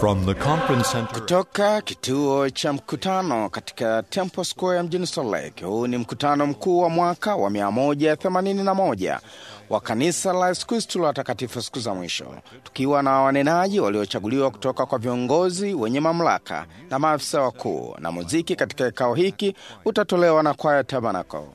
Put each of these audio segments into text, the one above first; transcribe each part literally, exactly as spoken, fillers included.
From the conference center Kutoka kituo cha mkutano katika Temple Square mjini Salt Lake. Huu ni mkutano mkuu wa mwaka wa mia moja themanini na moja wa kanisa la Yesu Kristo la watakatifu siku za mwisho, tukiwa na wanenaji waliochaguliwa kutoka kwa viongozi wenye mamlaka na maafisa wakuu, na muziki katika kikao hiki utatolewa na kwaya Tabernacle.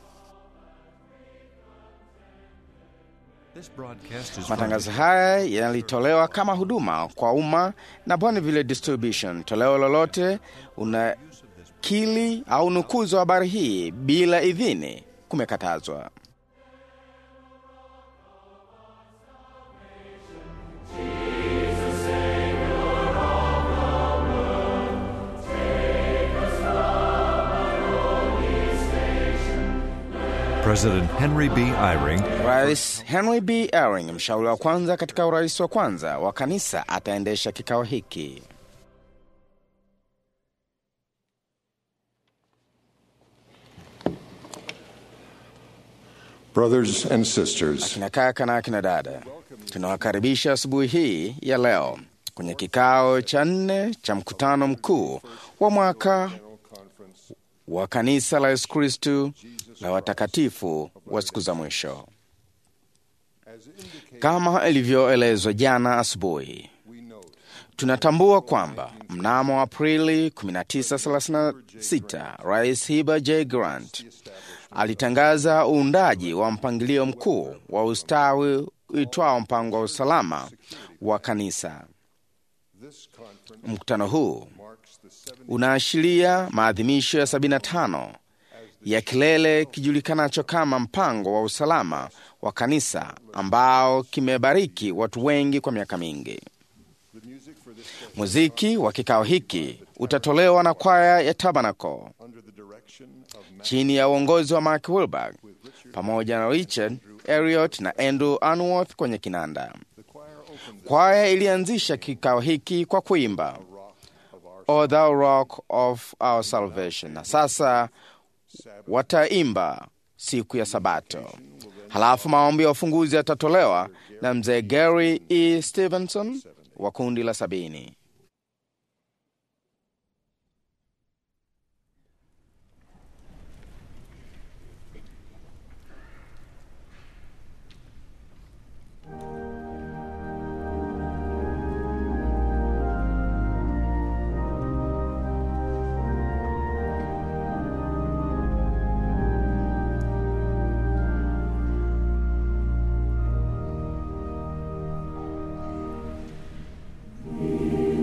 Matangazo haya yanalitolewa kama huduma kwa umma na Bonneville Distribution. Toleo lolote unakili au nukuzo habari hii bila idhini kumekatazwa. President Henry B. Eyring, Rais Henry B. Eyring, mshauri wa kwanza katika urais wa kwanza wa kanisa, ataendesha kikao hiki. Brothers and sisters, Akina kaka na akina dada, tunawakaribisha asubuhi hii ya leo kwenye kikao cha nne cha mkutano mkuu wa mwaka wa kanisa la Yesu Kristo la watakatifu wa siku za mwisho. Kama ilivyoelezwa jana asubuhi, tunatambua kwamba mnamo Aprili kumi na tisa, thelathini na sita, Rais Heber J. Grant alitangaza uundaji wa mpangilio mkuu wa ustawi uitwao mpango wa usalama wa kanisa. Mkutano huu unaashiria maadhimisho ya sabini na tano ya kilele kijulikanacho kama mpango wa usalama wa kanisa, ambao kimebariki watu wengi kwa miaka mingi. Muziki wa kikao hiki utatolewa na kwaya ya Tabernacle chini ya uongozi wa Mark Wilberg pamoja na Richard Elliot na Andrew Anworth kwenye kinanda. Kwaya ilianzisha kikao hiki kwa kuimba O Thou Rock of Our Salvation, na sasa wataimba siku ya Sabato. Halafu maombi ya ufunguzi yatatolewa na mzee Gary E. Stevenson wa kundi la sabini. Amen.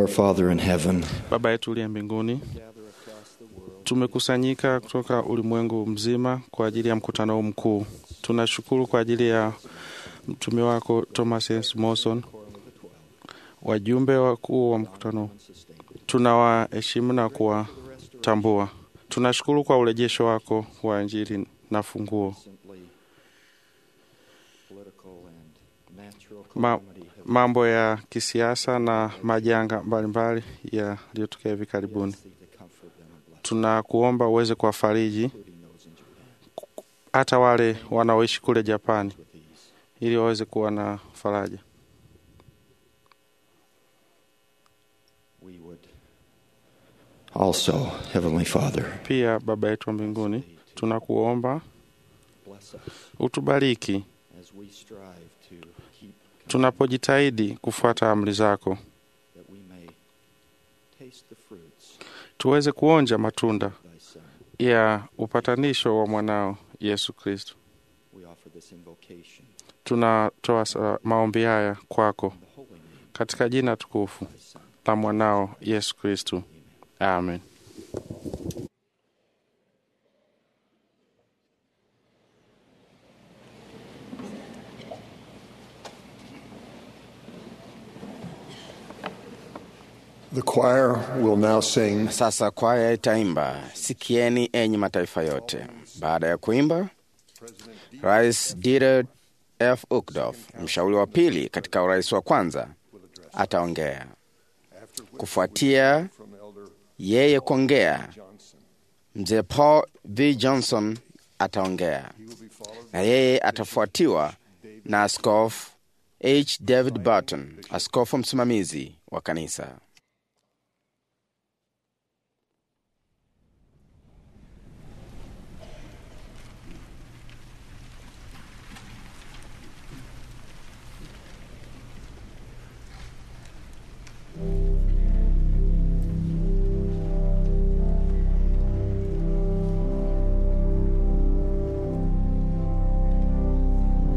Our Father in heaven, Baba yetu uliye mbinguni, tumekusanyika kutoka ulimwengu mzima kwa ajili ya mkutano huu mkuu. Tunashukuru kwa ajili ya mtume wako Thomas S. Monson, wajumbe wakuu wa mkutano. Tunawaheshimu na kuwatambua. Tunashukuru kwa urejesho wako wa Injili na funguo. Ma, mambo ya kisiasa na majanga mbalimbali yaliyotokea hivi karibuni. Tunakuomba uweze kuwafariji hata wale wanaoishi kule Japani ili waweze kuwa na faraja. also, Heavenly Father, Pia Baba yetu wa mbinguni, tunakuomba utubariki tunapojitahidi kufuata amri zako, tuweze kuonja matunda ya upatanisho wa mwanao Yesu Kristo. Tunatoa maombi haya kwako katika jina tukufu la mwanao Yesu Kristo. Amen. The choir will now sing. Sasa kwaya itaimba Sikieni enyi mataifa yote. Baada ya kuimba, Rais Dieter F. Uchtdorf, mshauri wa pili katika urais wa kwanza, ataongea. Kufuatia yeye kuongea, Mzee Paul V. Johnson ataongea, na yeye atafuatiwa na Askofu H. David Burton, askofu msimamizi wa kanisa.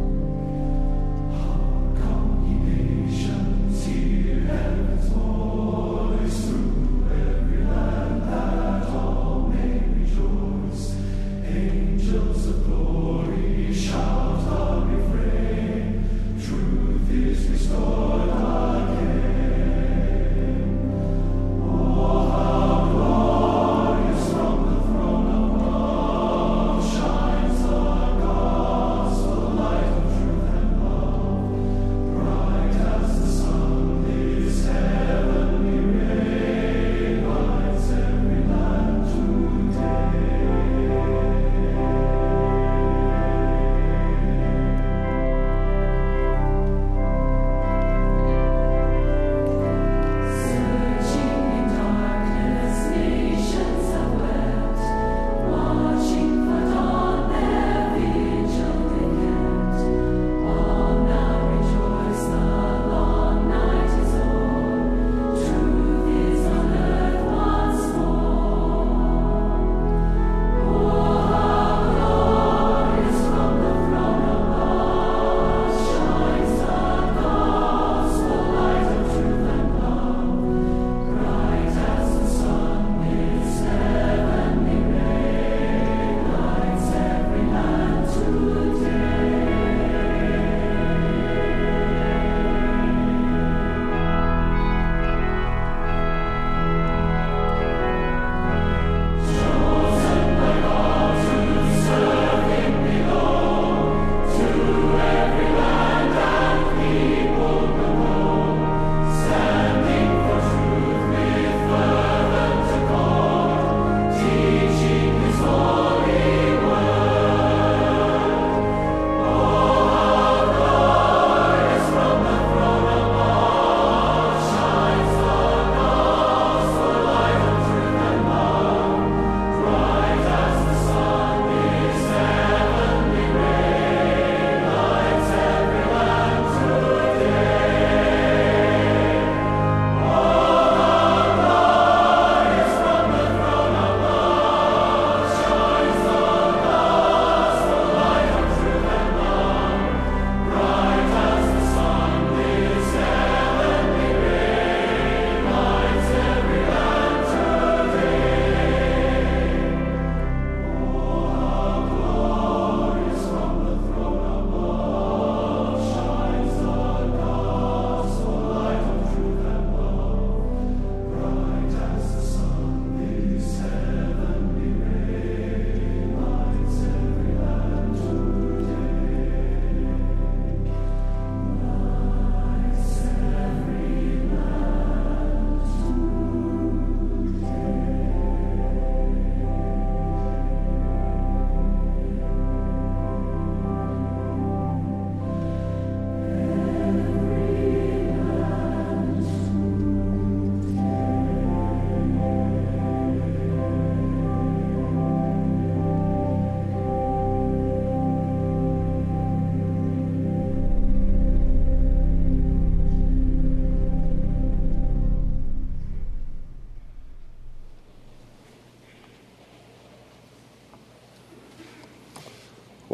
Nations, hear heaven's voice.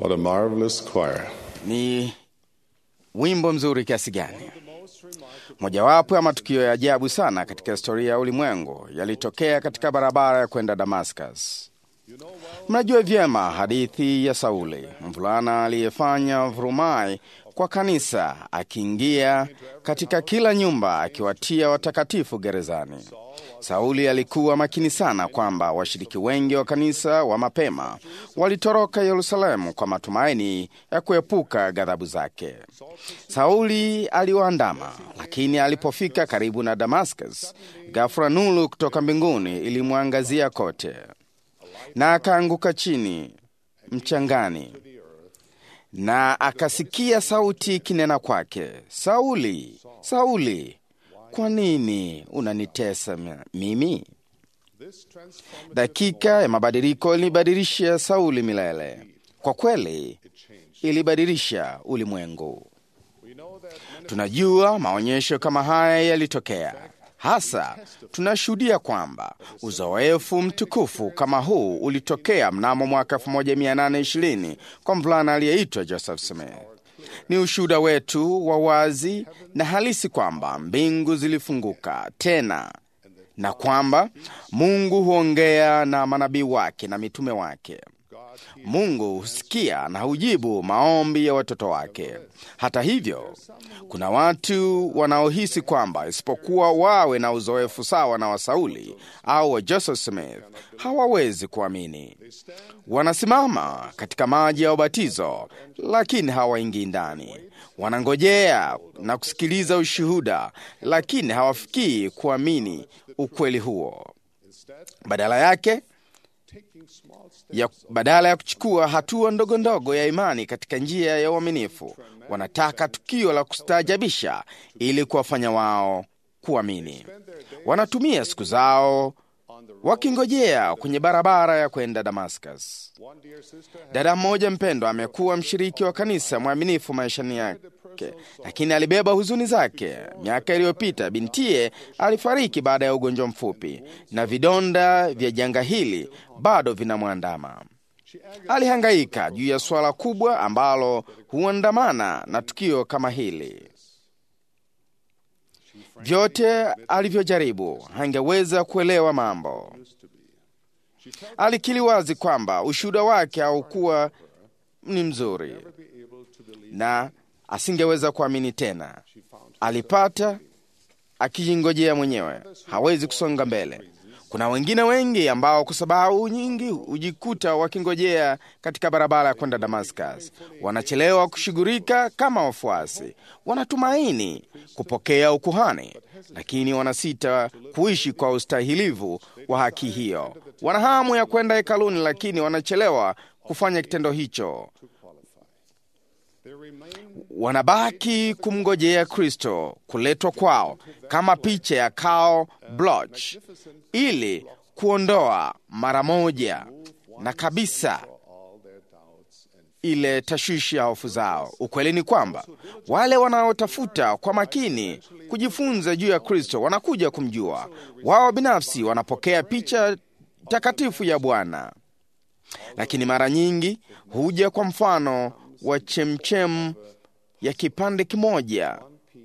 What a marvelous choir. Ni wimbo mzuri kiasi gani! Mojawapo ya matukio ya ajabu sana katika historia ya ulimwengu yalitokea katika barabara ya kwenda Damascus. Mnajua vyema hadithi ya Sauli, mvulana aliyefanya vurumai kwa kanisa, akiingia katika kila nyumba akiwatia watakatifu gerezani. Sauli alikuwa makini sana kwamba washiriki wengi wa kanisa wa mapema walitoroka Yerusalemu kwa matumaini ya kuepuka ghadhabu zake. Sauli aliwaandama, lakini alipofika karibu na Damascus, ghafla nuru kutoka mbinguni ilimwangazia kote, na akaanguka chini mchangani, na akasikia sauti kinena kwake, Sauli, Sauli, kwa nini unanitesa mimi? Dakika ya mabadiliko ilibadilisha Sauli milele. Kwa kweli, ilibadilisha ulimwengu. Tunajua maonyesho kama haya yalitokea. Hasa tunashuhudia kwamba uzoefu mtukufu kama huu ulitokea mnamo mwaka elfu moja mia nane ishirini kwa mvulana aliyeitwa Joseph Smith. Ni ushuhuda wetu wa wazi na halisi kwamba mbingu zilifunguka tena na kwamba Mungu huongea na manabii wake na mitume wake. Mungu husikia na hujibu maombi ya watoto wake. Hata hivyo, kuna watu wanaohisi kwamba isipokuwa wawe na uzoefu sawa na wa Sauli au wa Joseph Smith, hawawezi kuamini. Wanasimama katika maji ya ubatizo, lakini hawaingii ndani. Wanangojea na kusikiliza ushuhuda, lakini hawafikii kuamini ukweli huo. Badala yake, ya badala ya kuchukua hatua ndogo ndogo ya imani katika njia ya uaminifu, wanataka tukio la kustaajabisha ili kuwafanya wao kuamini. Wanatumia siku zao wakingojea kwenye barabara ya kwenda Damascus. Dada mmoja mpendwa amekuwa mshiriki wa kanisa mwaminifu maishani yake, lakini alibeba huzuni zake. Miaka iliyopita bintiye alifariki baada ya ugonjwa mfupi, na vidonda vya janga hili bado vinamwandama. Alihangaika juu ya swala kubwa ambalo huandamana na tukio kama hili. Vyote alivyojaribu, hangeweza kuelewa mambo. Alikiri wazi kwamba ushuhuda wake haukuwa ni mzuri na asingeweza kuamini tena. Alipata akijingojea mwenyewe, hawezi kusonga mbele. Kuna wengine wengi ambao kwa sababu nyingi hujikuta wakingojea katika barabara ya kwenda Damascus. Wanachelewa kushughulika kama wafuasi. Wanatumaini kupokea ukuhani, lakini wanasita kuishi kwa ustahilivu wa haki hiyo. Wana hamu ya kwenda hekaluni, lakini wanachelewa kufanya kitendo hicho. Wanabaki kumngojea Kristo kuletwa kwao kama picha ya Karl Bloch, ili kuondoa mara moja na kabisa ile tashwishi ya hofu zao. Ukweli ni kwamba wale wanaotafuta kwa makini kujifunza juu ya Kristo wanakuja kumjua. Wao binafsi wanapokea picha takatifu ya Bwana, lakini mara nyingi huja kwa mfano wa chemchem ya kipande kimoja,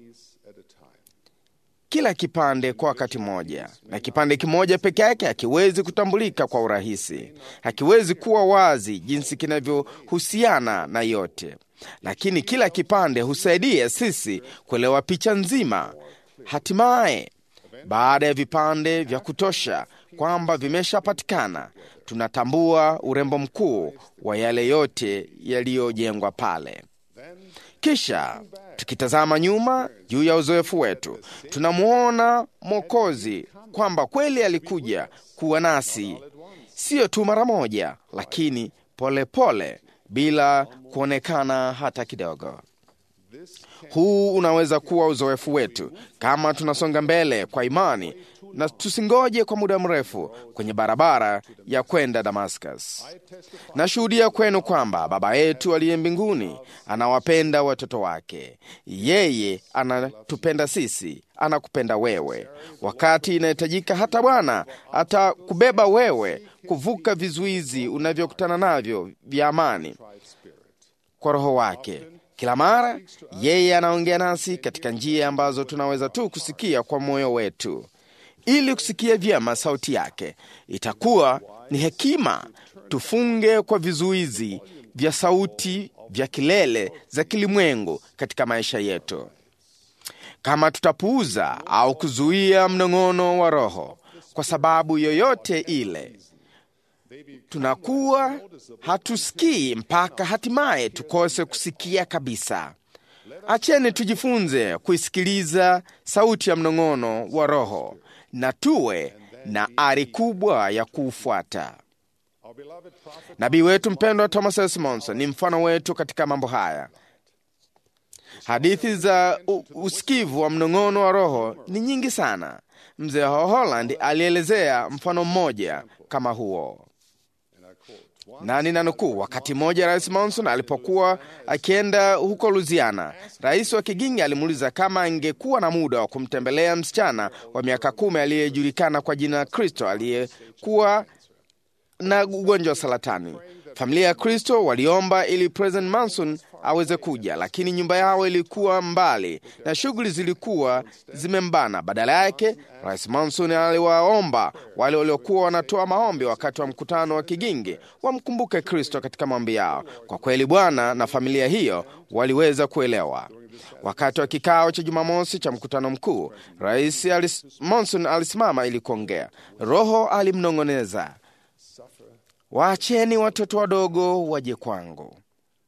kila kipande kwa wakati moja, na kipande kimoja peke yake hakiwezi kutambulika kwa urahisi. Hakiwezi kuwa wazi jinsi kinavyohusiana na yote, lakini kila kipande husaidia sisi kuelewa picha nzima. Hatimaye, baada ya vipande vya kutosha kwamba vimeshapatikana, tunatambua urembo mkuu wa yale yote yaliyojengwa pale. Kisha tukitazama nyuma juu ya uzoefu wetu, tunamuona Mwokozi kwamba kweli alikuja kuwa nasi, sio tu mara moja, lakini pole pole, bila kuonekana hata kidogo. Huu unaweza kuwa uzoefu wetu kama tunasonga mbele kwa imani na tusingoje kwa muda mrefu kwenye barabara ya kwenda Damascus. Nashuhudia kwenu kwamba Baba yetu aliye mbinguni anawapenda watoto wake. Yeye anatupenda sisi, anakupenda wewe. Wakati inahitajika, hata Bwana atakubeba wewe kuvuka vizuizi unavyokutana navyo vya amani kwa Roho wake. Kila mara yeye anaongea nasi katika njia ambazo tunaweza tu kusikia kwa moyo wetu. Ili kusikia vyema sauti yake, itakuwa ni hekima tufunge kwa vizuizi vya sauti vya kelele za kilimwengu katika maisha yetu. Kama tutapuuza au kuzuia mnong'ono wa Roho kwa sababu yoyote ile, tunakuwa hatusikii mpaka hatimaye tukose kusikia kabisa. Acheni tujifunze kuisikiliza sauti ya mnong'ono wa Roho na tuwe na ari kubwa ya kuufuata. Nabii wetu mpendwa Thomas S. Monson ni mfano wetu katika mambo haya. Hadithi za usikivu wa mnong'ono wa Roho ni nyingi sana. Mzee wa Holland alielezea mfano mmoja kama huo, na ninanukuu: wakati mmoja Rais Monson alipokuwa akienda huko Louisiana, rais wa Kigingi alimuuliza kama angekuwa na muda wa kumtembelea msichana wa miaka kumi aliyejulikana kwa jina la Kristo aliyekuwa na ugonjwa wa saratani. Familia ya Kristo waliomba ili President Monson aweze kuja, lakini nyumba yao ilikuwa mbali na shughuli zilikuwa zimembana. Badala yake, Rais Monson aliwaomba wale waliokuwa wanatoa maombi wakati wa mkutano wa Kigingi wamkumbuke Kristo katika maombi yao. Kwa kweli Bwana na familia hiyo waliweza kuelewa. Wakati wa kikao cha Jumamosi cha mkutano mkuu, Rais Alis, Monson alisimama ili kuongea. Roho alimnong'oneza, waacheni watoto wadogo waje kwangu,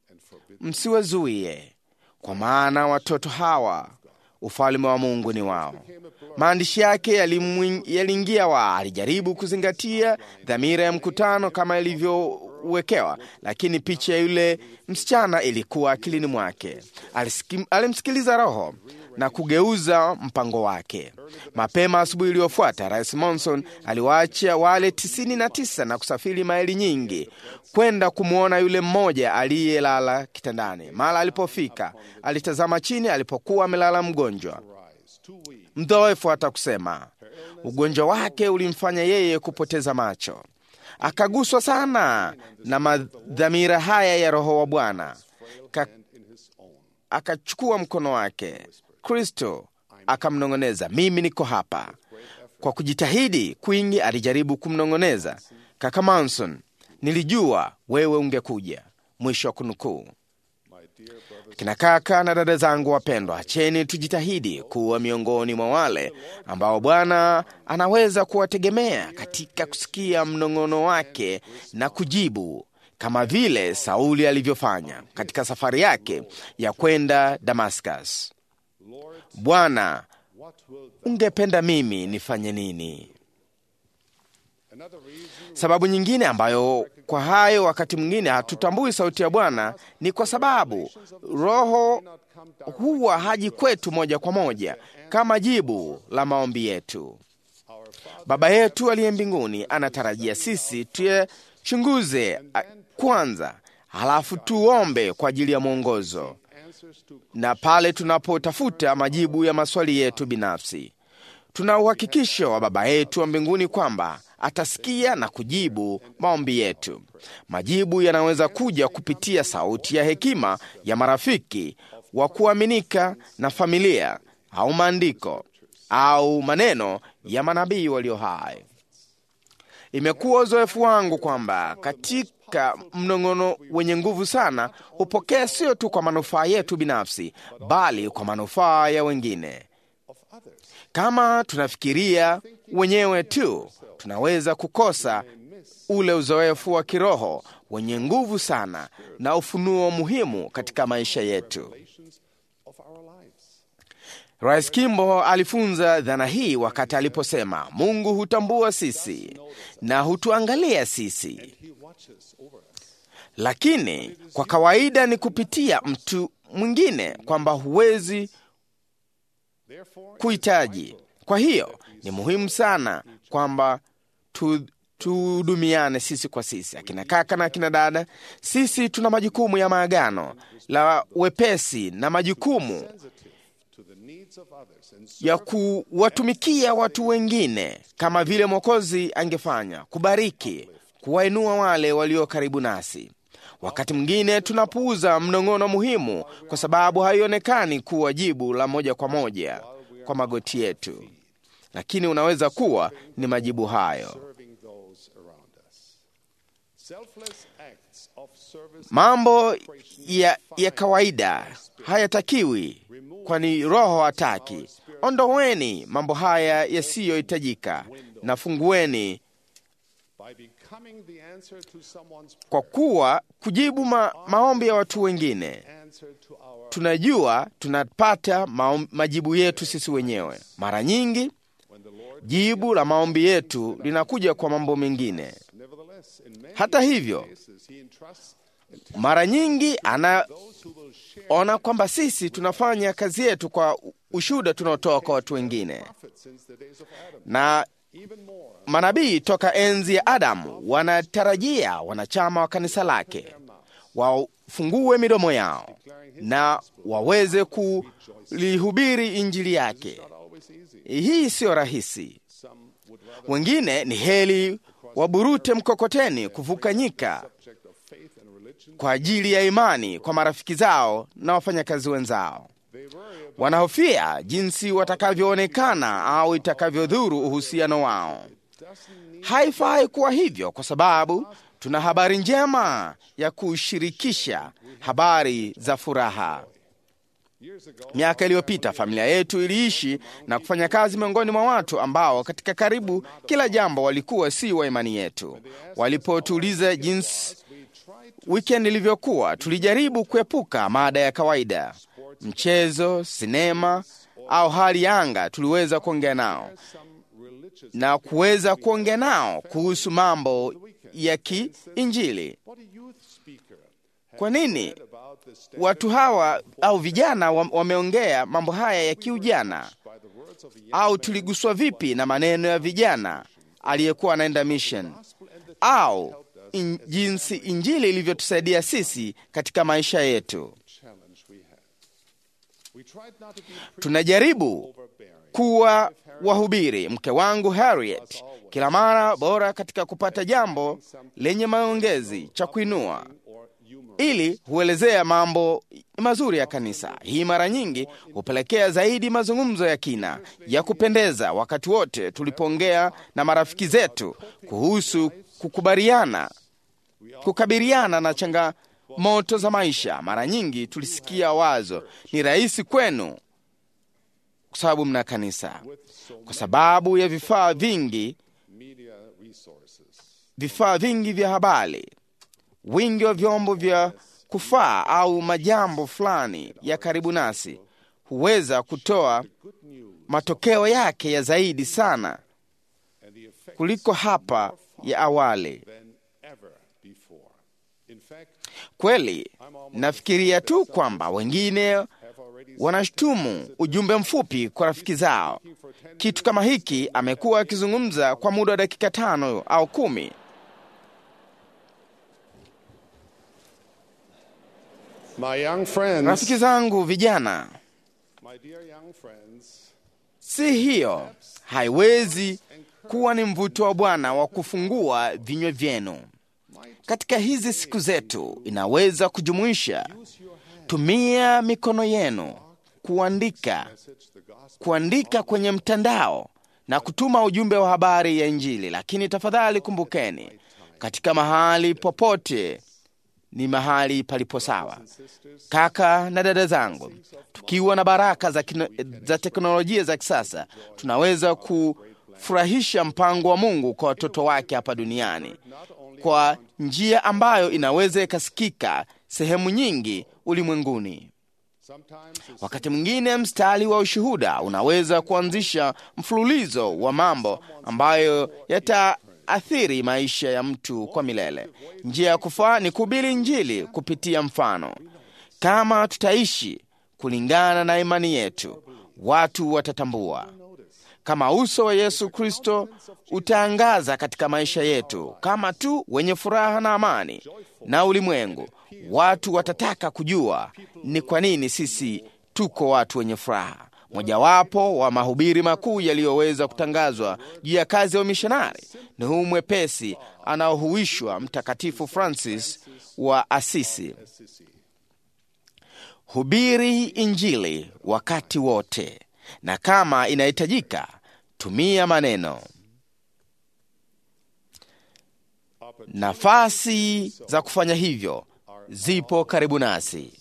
msiwazuie, kwa maana watoto hawa ufalme wa Mungu ni wao. Maandishi yake yaliingia wa alijaribu kuzingatia dhamira ya mkutano kama ilivyowekewa, lakini picha ya yule msichana ilikuwa akilini mwake. Alimsikiliza Roho na kugeuza mpango wake. Mapema asubuhi iliyofuata, Rais Monson aliwaacha wale tisini na tisa na kusafiri maili nyingi kwenda kumwona yule mmoja aliyelala kitandani. Mara alipofika, alitazama chini alipokuwa amelala mgonjwa mdhaifu hata kusema. Ugonjwa wake ulimfanya yeye kupoteza macho. Akaguswa sana na madhamira haya ya Roho wa Bwana. Akachukua mkono wake. Kristo akamnong'oneza, mimi niko hapa. Kwa kujitahidi kwingi alijaribu kumnong'oneza, kaka Monson, nilijua wewe ungekuja. Mwisho wa kunukuu. Kina kaka na dada zangu wapendwa, acheni tujitahidi kuwa miongoni mwa wale ambao Bwana anaweza kuwategemea katika kusikia mnong'ono wake na kujibu, kama vile Sauli alivyofanya katika safari yake ya kwenda Damascus. Bwana, ungependa mimi nifanye nini? Sababu nyingine ambayo kwa hayo wakati mwingine hatutambui sauti ya Bwana ni kwa sababu Roho huwa haji kwetu moja kwa moja kama jibu la maombi yetu. Baba yetu aliye mbinguni anatarajia sisi tuyachunguze kwanza, halafu tuombe kwa ajili ya mwongozo, na pale tunapotafuta majibu ya maswali yetu binafsi, tuna uhakikisho wa Baba yetu wa mbinguni kwamba atasikia na kujibu maombi yetu. Majibu yanaweza kuja kupitia sauti ya hekima ya marafiki wa kuaminika na familia, au maandiko, au maneno ya manabii walio hai. Imekuwa uzoefu wangu kwamba katika mnong'ono wenye nguvu sana hupokea sio tu kwa manufaa yetu binafsi, bali kwa manufaa ya wengine. Kama tunafikiria wenyewe tu, tunaweza kukosa ule uzoefu wa kiroho wenye nguvu sana na ufunuo muhimu katika maisha yetu. Rais Kimbo alifunza dhana hii wakati aliposema, Mungu hutambua sisi na hutuangalia sisi, lakini kwa kawaida ni kupitia mtu mwingine kwamba huwezi kuhitaji. Kwa hiyo ni muhimu sana kwamba tu tuhudumiane sisi kwa sisi. Akina kaka na akina dada, sisi tuna majukumu ya maagano la wepesi na majukumu ya kuwatumikia watu wengine kama vile Mwokozi angefanya, kubariki, kuwainua wale walio karibu nasi. Wakati mwingine tunapuuza mnong'ono muhimu kwa sababu haionekani kuwa jibu la moja kwa moja kwa magoti yetu, lakini unaweza kuwa ni majibu hayo. Mambo ya, ya kawaida hayatakiwi, kwani Roho hataki. Ondoweni mambo haya yasiyohitajika na fungueni kwa kuwa kujibu ma, maombi ya watu wengine. Tunajua tunapata maom, majibu yetu sisi wenyewe. Mara nyingi jibu la maombi yetu linakuja kwa mambo mengine. Hata hivyo, mara nyingi anaona kwamba sisi tunafanya kazi yetu kwa ushuhuda tunaotoa kwa watu wengine. Na manabii toka enzi ya Adamu wanatarajia wanachama wa kanisa lake wafungue midomo yao na waweze kulihubiri injili yake. Hii sio rahisi. Wengine ni heri waburute mkokoteni kuvuka nyika kwa ajili ya imani kwa marafiki zao na wafanyakazi wenzao. Wanahofia jinsi watakavyoonekana au itakavyodhuru uhusiano wao. Haifai kuwa hivyo, kwa sababu tuna habari njema ya kushirikisha, habari za furaha. Miaka iliyopita familia yetu iliishi na kufanya kazi miongoni mwa watu ambao katika karibu kila jambo walikuwa si wa imani yetu. Walipotuuliza jinsi weekend ilivyokuwa, tulijaribu kuepuka mada ya kawaida, mchezo, sinema au hali ya anga. Tuliweza kuongea nao na kuweza kuongea nao kuhusu mambo ya kiinjili. Kwa nini watu hawa au vijana wameongea mambo haya ya kiujana? Au tuliguswa vipi na maneno ya vijana aliyekuwa anaenda mission? Au in, jinsi injili ilivyotusaidia sisi katika maisha yetu? Tunajaribu kuwa wahubiri. Mke wangu Harriet kila mara bora katika kupata jambo lenye maongezi cha kuinua ili huelezea mambo mazuri ya kanisa. Hii mara nyingi hupelekea zaidi mazungumzo ya kina ya kupendeza. Wakati wote tulipoongea na marafiki zetu kuhusu kukubaliana kukabiliana na changamoto za maisha, mara nyingi tulisikia wazo, ni rahisi kwenu kwa sababu mna kanisa. Kwa sababu ya vifaa vingi vifaa vingi vya habari, wingi wa vyombo vya kufaa au majambo fulani ya karibu nasi huweza kutoa matokeo yake ya zaidi sana kuliko hapa ya awali. Kweli, nafikiria tu kwamba wengine wanashtumu ujumbe mfupi kwa rafiki zao. Kitu kama hiki amekuwa akizungumza kwa muda wa dakika tano au kumi. My young friends, Rafiki zangu vijana, my dear young friends, si hiyo haiwezi kuwa ni mvuto wa Bwana wa kufungua vinywa vyenu. Katika hizi siku zetu inaweza kujumuisha, tumia mikono yenu kuandika, kuandika kwenye mtandao na kutuma ujumbe wa habari ya Injili. Lakini tafadhali kumbukeni, katika mahali popote ni mahali palipo sawa. Kaka na dada zangu, tukiwa na baraka za, kino, za teknolojia za kisasa, tunaweza kufurahisha mpango wa Mungu kwa watoto wake hapa duniani kwa njia ambayo inaweza ikasikika sehemu nyingi ulimwenguni. Wakati mwingine mstari wa ushuhuda unaweza kuanzisha mfululizo wa mambo ambayo yataathiri maisha ya mtu kwa milele. Njia ya kufaa ni kuhubiri Injili kupitia mfano. Kama tutaishi kulingana na imani yetu, watu watatambua kama uso wa Yesu Kristo utaangaza katika maisha yetu kama tu wenye furaha na amani, na ulimwengu watu watataka kujua ni kwa nini sisi tuko watu wenye furaha. Mojawapo wa mahubiri makuu yaliyoweza kutangazwa juu ya kazi ya umishonari ni huu mwepesi anaohuishwa Mtakatifu Francis wa Asisi: hubiri Injili wakati wote, na kama inahitajika, tumia maneno. Nafasi za kufanya hivyo zipo karibu nasi.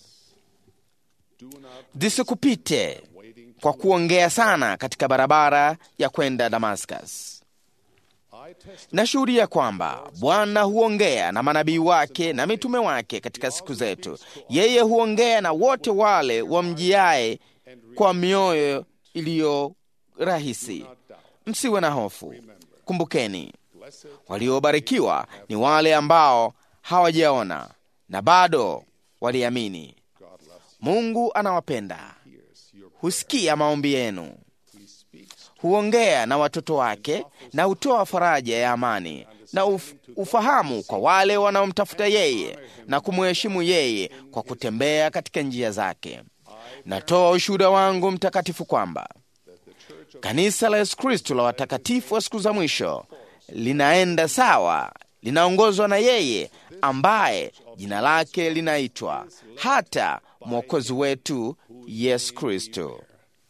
Zisikupite kwa kuongea sana katika barabara ya kwenda Damascus. Nashuhudia kwamba Bwana huongea na manabii wake na mitume wake katika siku zetu. Yeye huongea na wote wale wamjiaye kwa mioyo iliyo rahisi. Msiwe na hofu. Kumbukeni, waliobarikiwa ni wale ambao hawajaona na bado waliamini. Mungu anawapenda, husikia maombi yenu, huongea na watoto wake na hutoa faraja ya amani na uf, ufahamu kwa wale wanaomtafuta yeye na kumheshimu yeye kwa kutembea katika njia zake. Natoa ushuhuda wangu mtakatifu kwamba kanisa la Yesu Kristo la watakatifu wa siku za mwisho linaenda sawa, linaongozwa na yeye ambaye jina lake linaitwa hata Mwokozi wetu Yesu Kristo.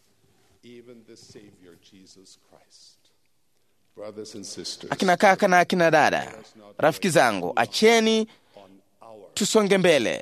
Akina kaka na akina dada, rafiki zangu, acheni tusonge mbele.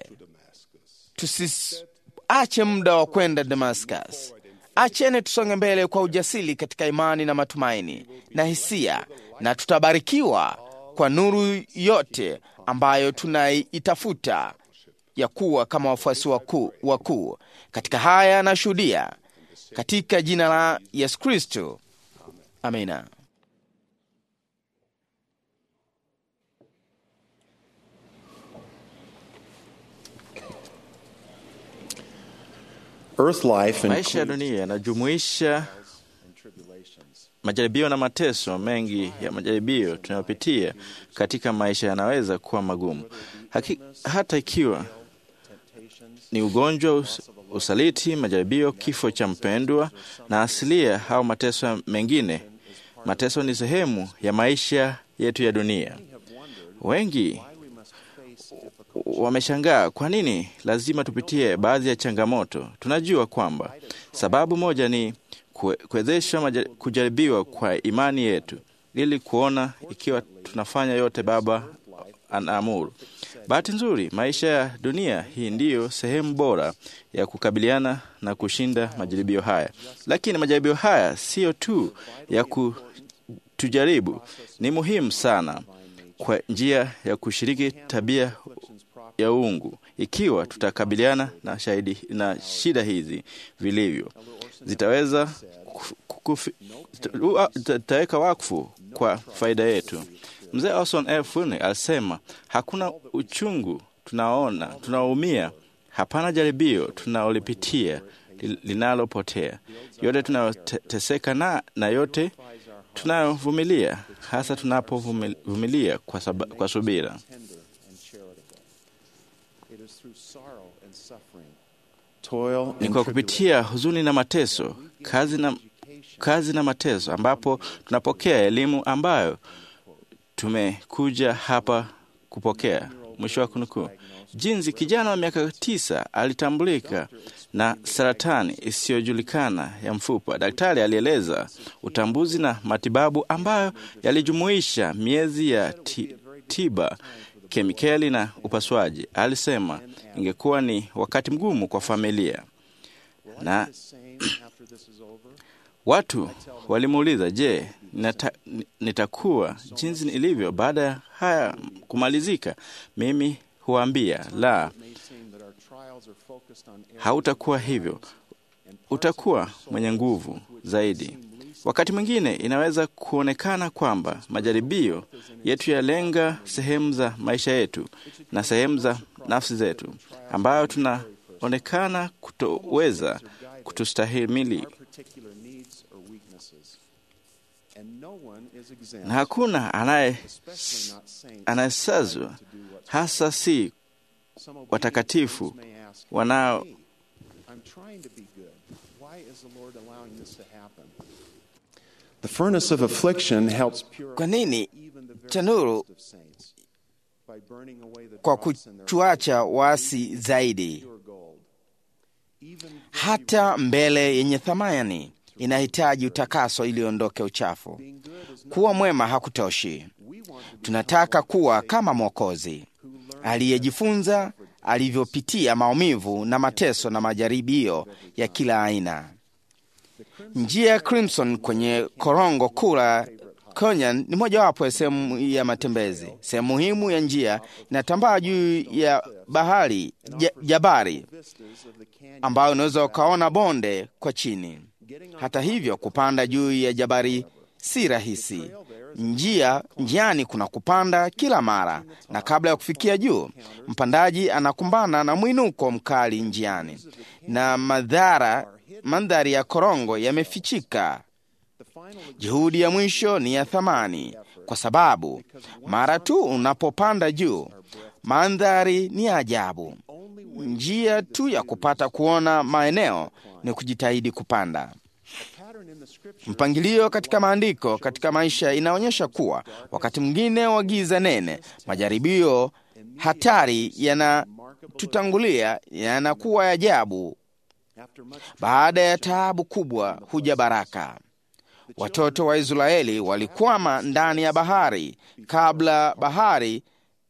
Tusiache muda wa kwenda Damascus. Acheni tusonge mbele kwa ujasiri katika imani na matumaini na hisia, na tutabarikiwa kwa nuru yote ambayo tunaitafuta ya kuwa kama wafuasi wakuu wakuu. Katika haya nashuhudia katika jina la Yesu Kristo. Amina. Earth life Maisha ya dunia yanajumuisha majaribio na mateso mengi. Ya majaribio tunayopitia katika maisha yanaweza kuwa magumu. Haki, hata ikiwa ni ugonjwa, usaliti, majaribio, kifo cha mpendwa na asilia au mateso mengine. Mateso ni sehemu ya maisha yetu ya dunia. Wengi wameshangaa kwa nini lazima tupitie baadhi ya changamoto. Tunajua kwamba sababu moja ni kuwezesha kujaribiwa kwa imani yetu ili kuona ikiwa tunafanya yote Baba anaamuru. Bahati nzuri, maisha ya dunia hii ndiyo sehemu bora ya kukabiliana na kushinda majaribio haya. Lakini majaribio haya sio tu ya kutujaribu, ni muhimu sana kwa njia ya kushiriki tabia ya uungu. Ikiwa tutakabiliana na shahidi na shida hizi vilivyo, zitaweza tutaweka wakfu kwa faida yetu. Mzee Orson F. Welles alisema, hakuna uchungu tunaona tunaumia, hapana jaribio tunaolipitia linalopotea. Yote tunayoteseka na, na yote tunayovumilia, hasa tunapovumilia kwa, kwa subira. Ni kwa kupitia huzuni na mateso, kazi na, kazi na mateso, ambapo tunapokea elimu ambayo tumekuja hapa kupokea. Mwisho wa kunukuu. Jinsi kijana wa miaka tisa alitambulika na saratani isiyojulikana ya mfupa. Daktari alieleza utambuzi na matibabu ambayo yalijumuisha miezi ya tiba, kemikali na upasuaji. Alisema ingekuwa ni wakati mgumu kwa familia. Na watu walimuuliza, je, nita, nitakuwa jinsi nilivyo baada ya haya kumalizika? Mimi huambia, la, hautakuwa hivyo. Utakuwa mwenye nguvu zaidi. Wakati mwingine inaweza kuonekana kwamba majaribio yetu yalenga sehemu za maisha yetu na sehemu za nafsi zetu ambayo tunaonekana kutoweza kutustahimili, na hakuna anaye anayesazwa, hasa si watakatifu wanao The furnace of affliction helps Kwa nini even the very tanuru best of saints by burning away the kwa dross in their kutuacha wasi zaidi? pure gold. Even Hata mbele yenye thamani inahitaji utakaso ili ondoke uchafu. Kuwa mwema hakutoshi. Tunataka kuwa kama Mwokozi aliyejifunza alivyopitia maumivu na mateso na majaribio ya kila aina. Njia ya Crimson kwenye korongo kula Canyon ni mojawapo ya sehemu ya matembezi. Sehemu muhimu ya njia inatambaa juu ya bahari ja, jabari ambayo unaweza ukaona bonde kwa chini. Hata hivyo, kupanda juu ya jabari si rahisi. Njia njiani kuna kupanda kila mara, na kabla ya kufikia juu, mpandaji anakumbana na mwinuko mkali njiani, na madhara mandhari ya korongo yamefichika. Juhudi ya mwisho ni ya thamani, kwa sababu mara tu unapopanda juu, mandhari ni ajabu. Njia tu ya kupata kuona maeneo ni kujitahidi kupanda. Mpangilio katika maandiko katika maisha inaonyesha kuwa wakati mwingine wa giza nene, majaribio hatari yanatutangulia, yanakuwa ya ajabu. Baada ya taabu kubwa huja baraka. Watoto wa Israeli walikwama ndani ya bahari. Kabla bahari,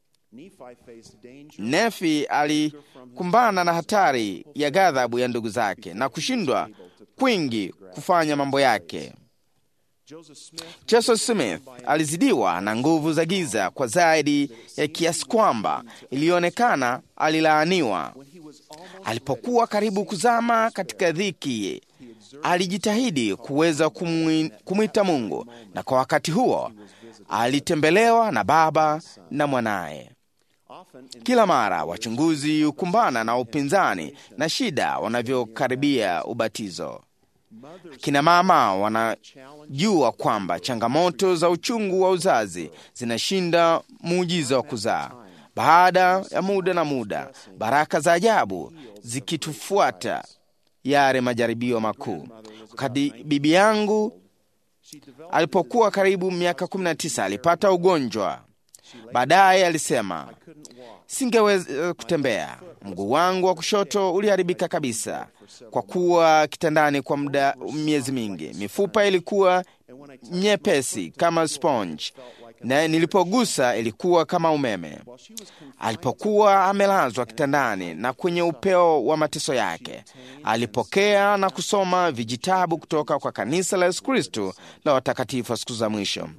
Nefi alikumbana na hatari ya ghadhabu ya ndugu zake na kushindwa kwingi kufanya mambo yake. Joseph Smith alizidiwa na nguvu za giza kwa zaidi ya kiasi kwamba ilionekana alilaaniwa. Alipokuwa karibu kuzama katika dhiki, alijitahidi kuweza kumwita Mungu, na kwa wakati huo alitembelewa na Baba na Mwanaye. Kila mara wachunguzi hukumbana na upinzani na shida wanavyokaribia ubatizo. Kina mama wanajua kwamba changamoto za uchungu wa uzazi zinashinda muujiza wa kuzaa. Baada ya muda na muda, baraka za ajabu zikitufuata yale majaribio makuu. Wakati bibi yangu alipokuwa karibu miaka kumi na tisa alipata ugonjwa. Baadaye alisema, singeweza kutembea. Mguu wangu wa kushoto uliharibika kabisa kwa kuwa kitandani kwa muda miezi mingi. Mifupa ilikuwa nyepesi kama sponge, na nilipogusa ilikuwa kama umeme. Alipokuwa amelazwa kitandani na kwenye upeo wa mateso yake, alipokea na kusoma vijitabu kutoka kwa kanisa la Yesu Kristo la watakatifu wa siku za mwisho.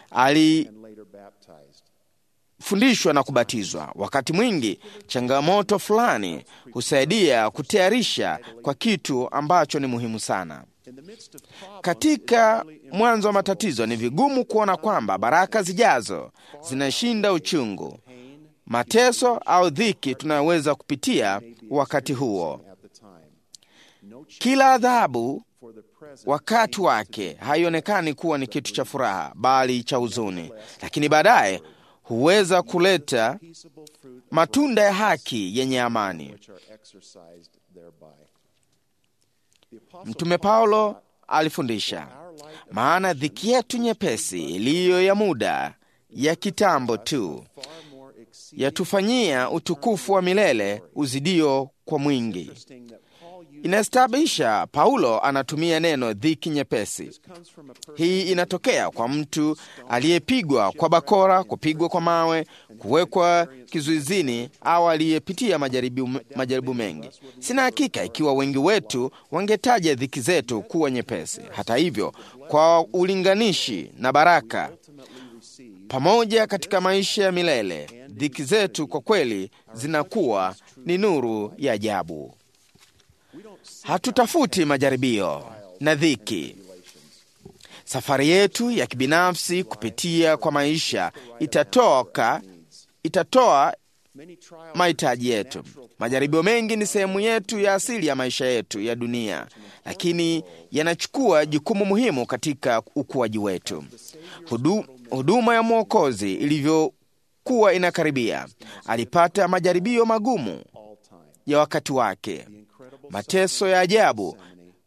Alifundishwa na kubatizwa. Wakati mwingi changamoto fulani husaidia kutayarisha kwa kitu ambacho ni muhimu sana. Katika mwanzo wa matatizo, ni vigumu kuona kwamba baraka zijazo zinashinda uchungu, mateso au dhiki tunayoweza kupitia wakati huo. Kila adhabu wakati wake haionekani kuwa ni kitu cha furaha, bali cha huzuni, lakini baadaye huweza kuleta matunda ya haki yenye amani. Mtume Paulo alifundisha, maana dhiki yetu nyepesi iliyo ya muda, ya kitambo tu, yatufanyia utukufu wa milele uzidio kwa mwingi. Inastabisha Paulo anatumia neno dhiki nyepesi. Hii inatokea kwa mtu aliyepigwa kwa bakora, kupigwa kwa mawe, kuwekwa kizuizini, au aliyepitia majaribu, majaribu mengi. Sina hakika ikiwa wengi wetu wangetaja dhiki zetu kuwa nyepesi. Hata hivyo, kwa ulinganishi na baraka pamoja katika maisha ya milele, dhiki zetu kwa kweli zinakuwa ni nuru ya ajabu. Hatutafuti majaribio na dhiki. Safari yetu ya kibinafsi kupitia kwa maisha itatoka itatoa mahitaji yetu. Majaribio mengi ni sehemu yetu ya asili ya maisha yetu ya dunia, lakini yanachukua jukumu muhimu katika ukuaji wetu. Hudu, huduma ya Mwokozi ilivyokuwa inakaribia, alipata majaribio magumu ya wakati wake. Mateso ya ajabu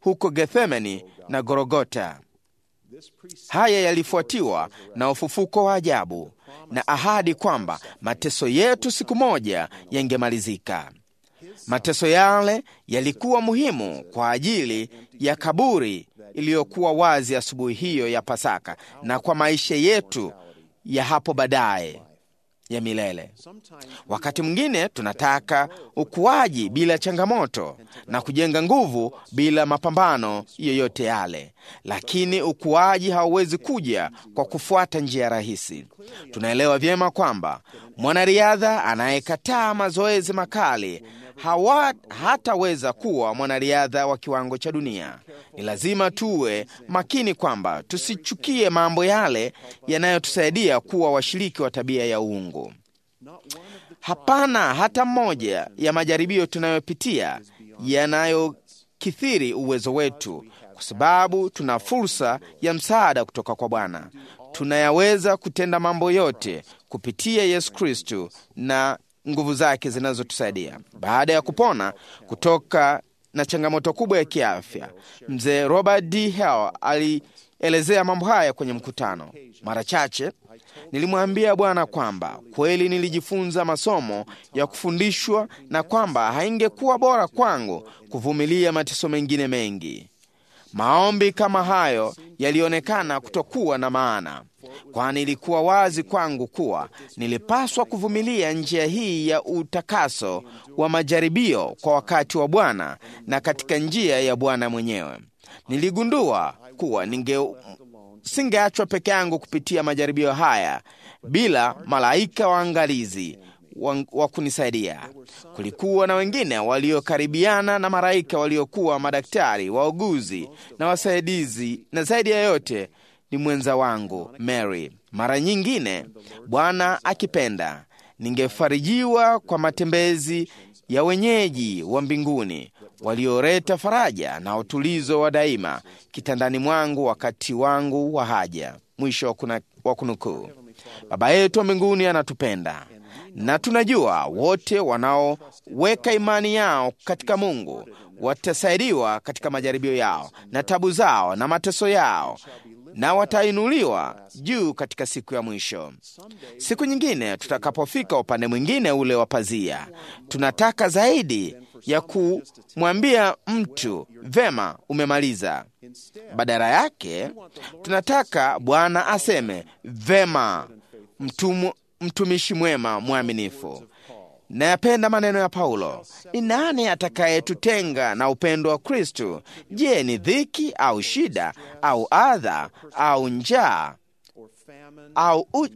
huko Gethsemane na Golgotha. Haya yalifuatiwa na ufufuko wa ajabu na ahadi kwamba mateso yetu siku moja yangemalizika. Mateso yale yalikuwa muhimu kwa ajili ya kaburi iliyokuwa wazi asubuhi hiyo ya Pasaka na kwa maisha yetu ya hapo baadaye ya milele. Wakati mwingine tunataka ukuaji bila changamoto na kujenga nguvu bila mapambano yoyote yale, lakini ukuaji hauwezi kuja kwa kufuata njia rahisi. Tunaelewa vyema kwamba mwanariadha anayekataa mazoezi makali hawa hataweza kuwa mwanariadha wa kiwango cha dunia. Ni lazima tuwe makini kwamba tusichukie mambo yale yanayotusaidia kuwa washiriki wa tabia ya uungu. Hapana hata mmoja ya majaribio tunayopitia yanayokithiri uwezo wetu, kwa sababu tuna fursa ya msaada kutoka kwa Bwana. Tunayaweza kutenda mambo yote kupitia Yesu Kristo na nguvu zake zinazotusaidia. Baada ya kupona kutoka na changamoto kubwa ya kiafya, mzee Robert D. Hale alielezea mambo haya kwenye mkutano. Mara chache nilimwambia Bwana kwamba kweli nilijifunza masomo ya kufundishwa na kwamba haingekuwa bora kwangu kuvumilia mateso mengine mengi. Maombi kama hayo yalionekana kutokuwa na maana, kwani ilikuwa wazi kwangu kuwa nilipaswa kuvumilia njia hii ya utakaso wa majaribio kwa wakati wa Bwana na katika njia ya Bwana mwenyewe. Niligundua kuwa ninge singeachwa peke yangu kupitia majaribio haya bila malaika waangalizi wa kunisaidia. Kulikuwa na wengine waliokaribiana na malaika waliokuwa madaktari, wauguzi na wasaidizi, na zaidi ya yote ni mwenza wangu Mary. Mara nyingine, Bwana akipenda, ningefarijiwa kwa matembezi ya wenyeji wa mbinguni walioleta faraja na utulizo wa daima kitandani mwangu wakati wangu wa haja. Mwisho wa kunukuu. Baba yetu wa mbinguni anatupenda, na tunajua wote wanaoweka imani yao katika Mungu watasaidiwa katika majaribio yao na tabu zao na mateso yao, na watainuliwa juu katika siku ya mwisho. Siku nyingine tutakapofika upande mwingine ule wa pazia, tunataka zaidi ya kumwambia mtu vema, umemaliza. Badala yake tunataka Bwana aseme vema, mtumu, mtumishi mwema mwaminifu. Nayapenda maneno ya Paulo, ni nani atakayetutenga na upendo wa Kristo? Je, ni dhiki au shida au adha au njaa au u,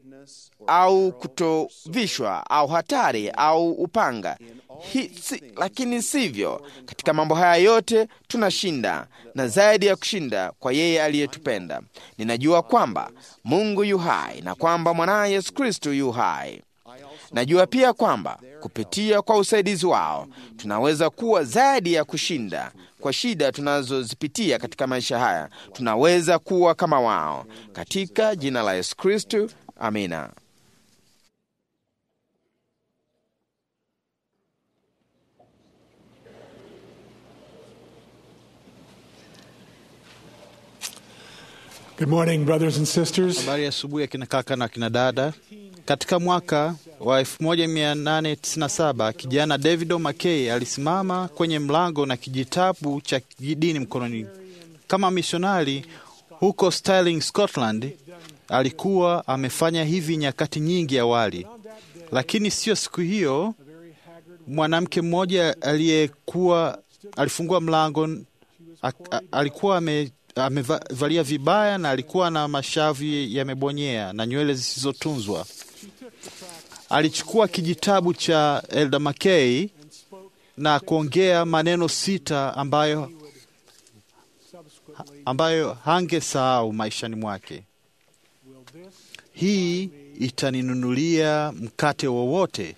au kutovishwa au hatari au upanga? Hi, si, lakini sivyo. Katika mambo haya yote tunashinda, na zaidi ya kushinda kwa yeye aliyetupenda. Ninajua kwamba Mungu yu hai na kwamba mwanaye Yesu Kristo yu hai. Najua pia kwamba kupitia kwa usaidizi wao tunaweza kuwa zaidi ya kushinda kwa shida tunazozipitia katika maisha haya. Tunaweza kuwa kama wao. Katika jina la Yesu Kristo, amina. Good morning, brothers and sisters. Habari ya asubuhi ya kina kaka na kina dada. Katika mwaka wa elfu moja mia nane tisini na saba kijana David O'Mackey alisimama kwenye mlango na kijitabu cha dini mkononi. Kama misionari huko Stirling, Scotland, alikuwa amefanya hivi nyakati nyingi awali. Lakini sio siku hiyo, mwanamke mmoja aliyekuwa alifungua mlango, alikuwa ame amevalia vibaya na alikuwa na mashavu yamebonyea na nywele zisizotunzwa. Alichukua kijitabu cha Elder Mackay na kuongea maneno sita ambayo ambayo hangesahau maishani mwake. Hii itaninunulia mkate wowote.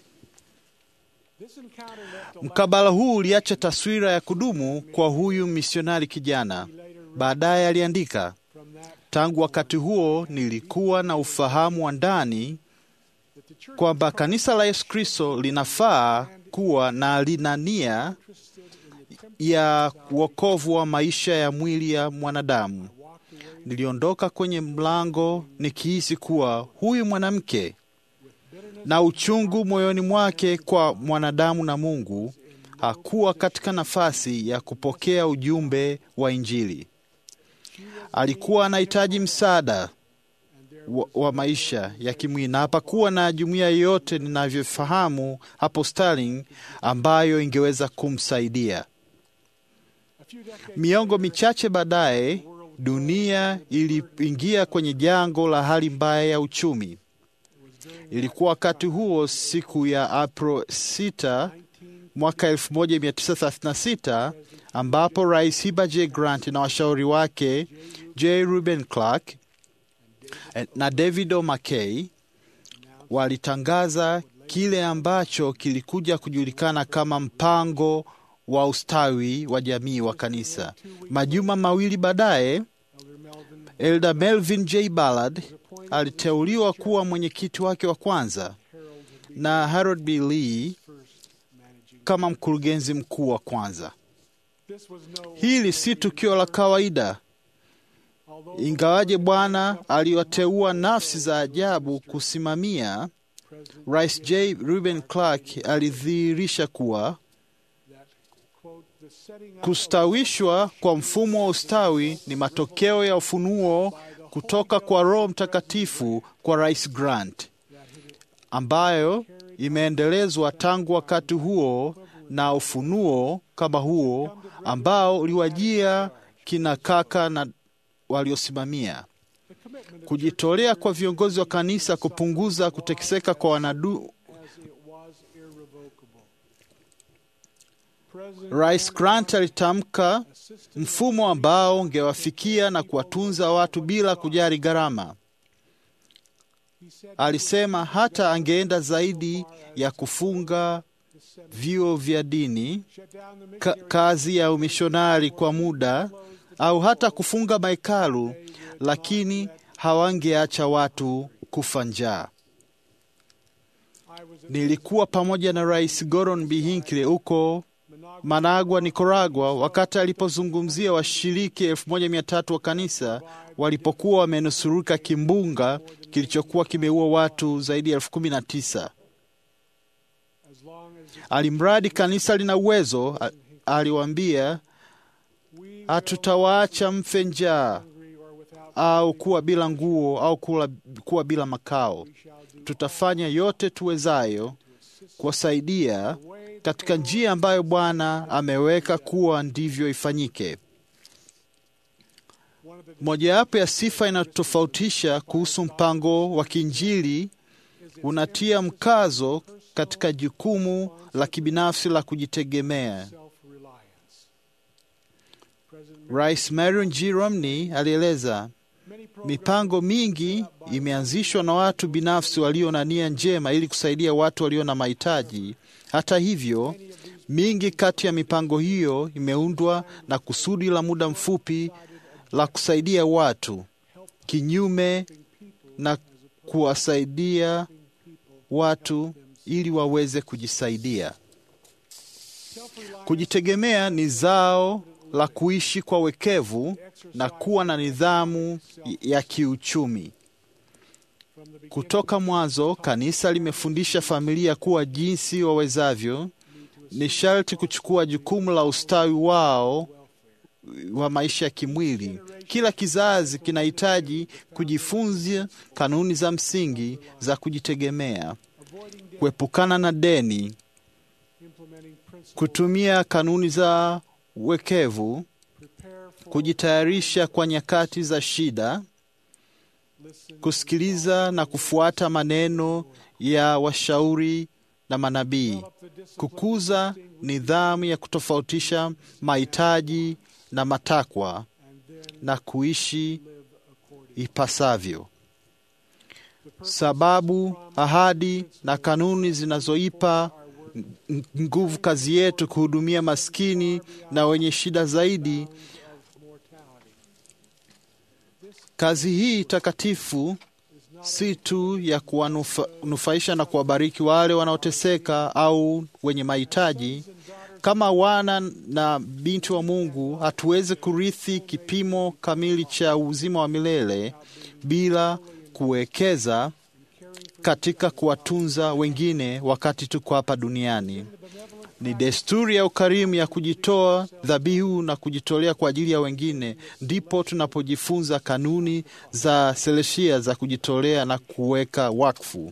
Mkabala huu uliacha taswira ya kudumu kwa huyu misionari kijana. Baadaye aliandika, tangu wakati huo nilikuwa na ufahamu wa ndani kwamba kanisa la Yesu Kristo linafaa kuwa na lina nia ya wokovu wa maisha ya mwili ya mwanadamu. Niliondoka kwenye mlango nikihisi kuwa huyu mwanamke na uchungu moyoni mwake kwa mwanadamu na Mungu hakuwa katika nafasi ya kupokea ujumbe wa Injili. Alikuwa anahitaji msaada wa, wa maisha ya kimwili, na hapakuwa na jumuiya yoyote ninavyofahamu hapo Sterling ambayo ingeweza kumsaidia. Miongo michache baadaye, dunia iliingia kwenye janga la hali mbaya ya uchumi. Ilikuwa wakati huo, siku ya Aprili sita mwaka elfu moja mia tisa thelathini na sita, ambapo Rais Heber J. Grant na washauri wake J. Reuben Clark na David O. McKay walitangaza kile ambacho kilikuja kujulikana kama mpango wa ustawi wa jamii wa kanisa. Majuma mawili baadaye, Elder Melvin J. Ballard aliteuliwa kuwa mwenyekiti wake wa kwanza na Harold B. Lee kama mkurugenzi mkuu wa kwanza. Hili si tukio la kawaida. Ingawaje Bwana aliwateua nafsi za ajabu kusimamia, Rais J. Reuben Clark alidhihirisha kuwa kustawishwa kwa mfumo wa ustawi ni matokeo ya ufunuo kutoka kwa Roho Mtakatifu kwa Rais Grant, ambayo imeendelezwa tangu wakati huo, na ufunuo kama huo ambao uliwajia kina kaka na waliosimamia. Kujitolea kwa viongozi wa kanisa kupunguza kutekeseka kwa wanadu. Rais Grant alitamka mfumo ambao ungewafikia na kuwatunza watu bila kujali gharama. Alisema hata angeenda zaidi ya kufunga vyuo vya dini, ka, kazi ya umishonari kwa muda, au hata kufunga mahekalu, lakini hawangeacha watu kufa njaa. Nilikuwa pamoja na Rais Gordon B. Hinckley huko Managua, Nicaragua, wakati alipozungumzia washiriki elfu moja mia tatu wa kanisa walipokuwa wamenusurika kimbunga kilichokuwa kimeua watu zaidi ya elfu kumi na tisa. Alimradi kanisa lina uwezo, aliwaambia, hatutawaacha mfe njaa au kuwa bila nguo au kuwa, kuwa bila makao. Tutafanya yote tuwezayo kuwasaidia katika njia ambayo Bwana ameweka kuwa ndivyo ifanyike. Mojawapo ya sifa inatofautisha kuhusu mpango wa kiinjili unatia mkazo katika jukumu la kibinafsi la kujitegemea. Rais Marion G. Romney alieleza, mipango mingi imeanzishwa na watu binafsi walio na nia njema ili kusaidia watu walio na mahitaji. Hata hivyo, mingi kati ya mipango hiyo imeundwa na kusudi la muda mfupi la kusaidia watu, kinyume na kuwasaidia watu ili waweze kujisaidia. Kujitegemea ni zao la kuishi kwa wekevu na kuwa na nidhamu ya kiuchumi. Kutoka mwanzo, kanisa limefundisha familia kuwa jinsi wawezavyo ni sharti kuchukua jukumu la ustawi wao wa maisha ya kimwili. Kila kizazi kinahitaji kujifunza kanuni za msingi za kujitegemea, kuepukana na deni, kutumia kanuni za wekevu, kujitayarisha kwa nyakati za shida, kusikiliza na kufuata maneno ya washauri na manabii, kukuza nidhamu ya kutofautisha mahitaji na matakwa, na kuishi ipasavyo. Sababu, ahadi na kanuni zinazoipa nguvu kazi yetu kuhudumia maskini na wenye shida zaidi. Kazi hii takatifu si tu ya kuwanufaisha na kuwabariki wale wanaoteseka au wenye mahitaji. Kama wana na binti wa Mungu, hatuwezi kurithi kipimo kamili cha uzima wa milele bila kuwekeza katika kuwatunza wengine wakati tuko hapa duniani. Ni desturi ya ukarimu ya kujitoa dhabihu na kujitolea kwa ajili ya wengine, ndipo tunapojifunza kanuni za seleshia za kujitolea na kuweka wakfu.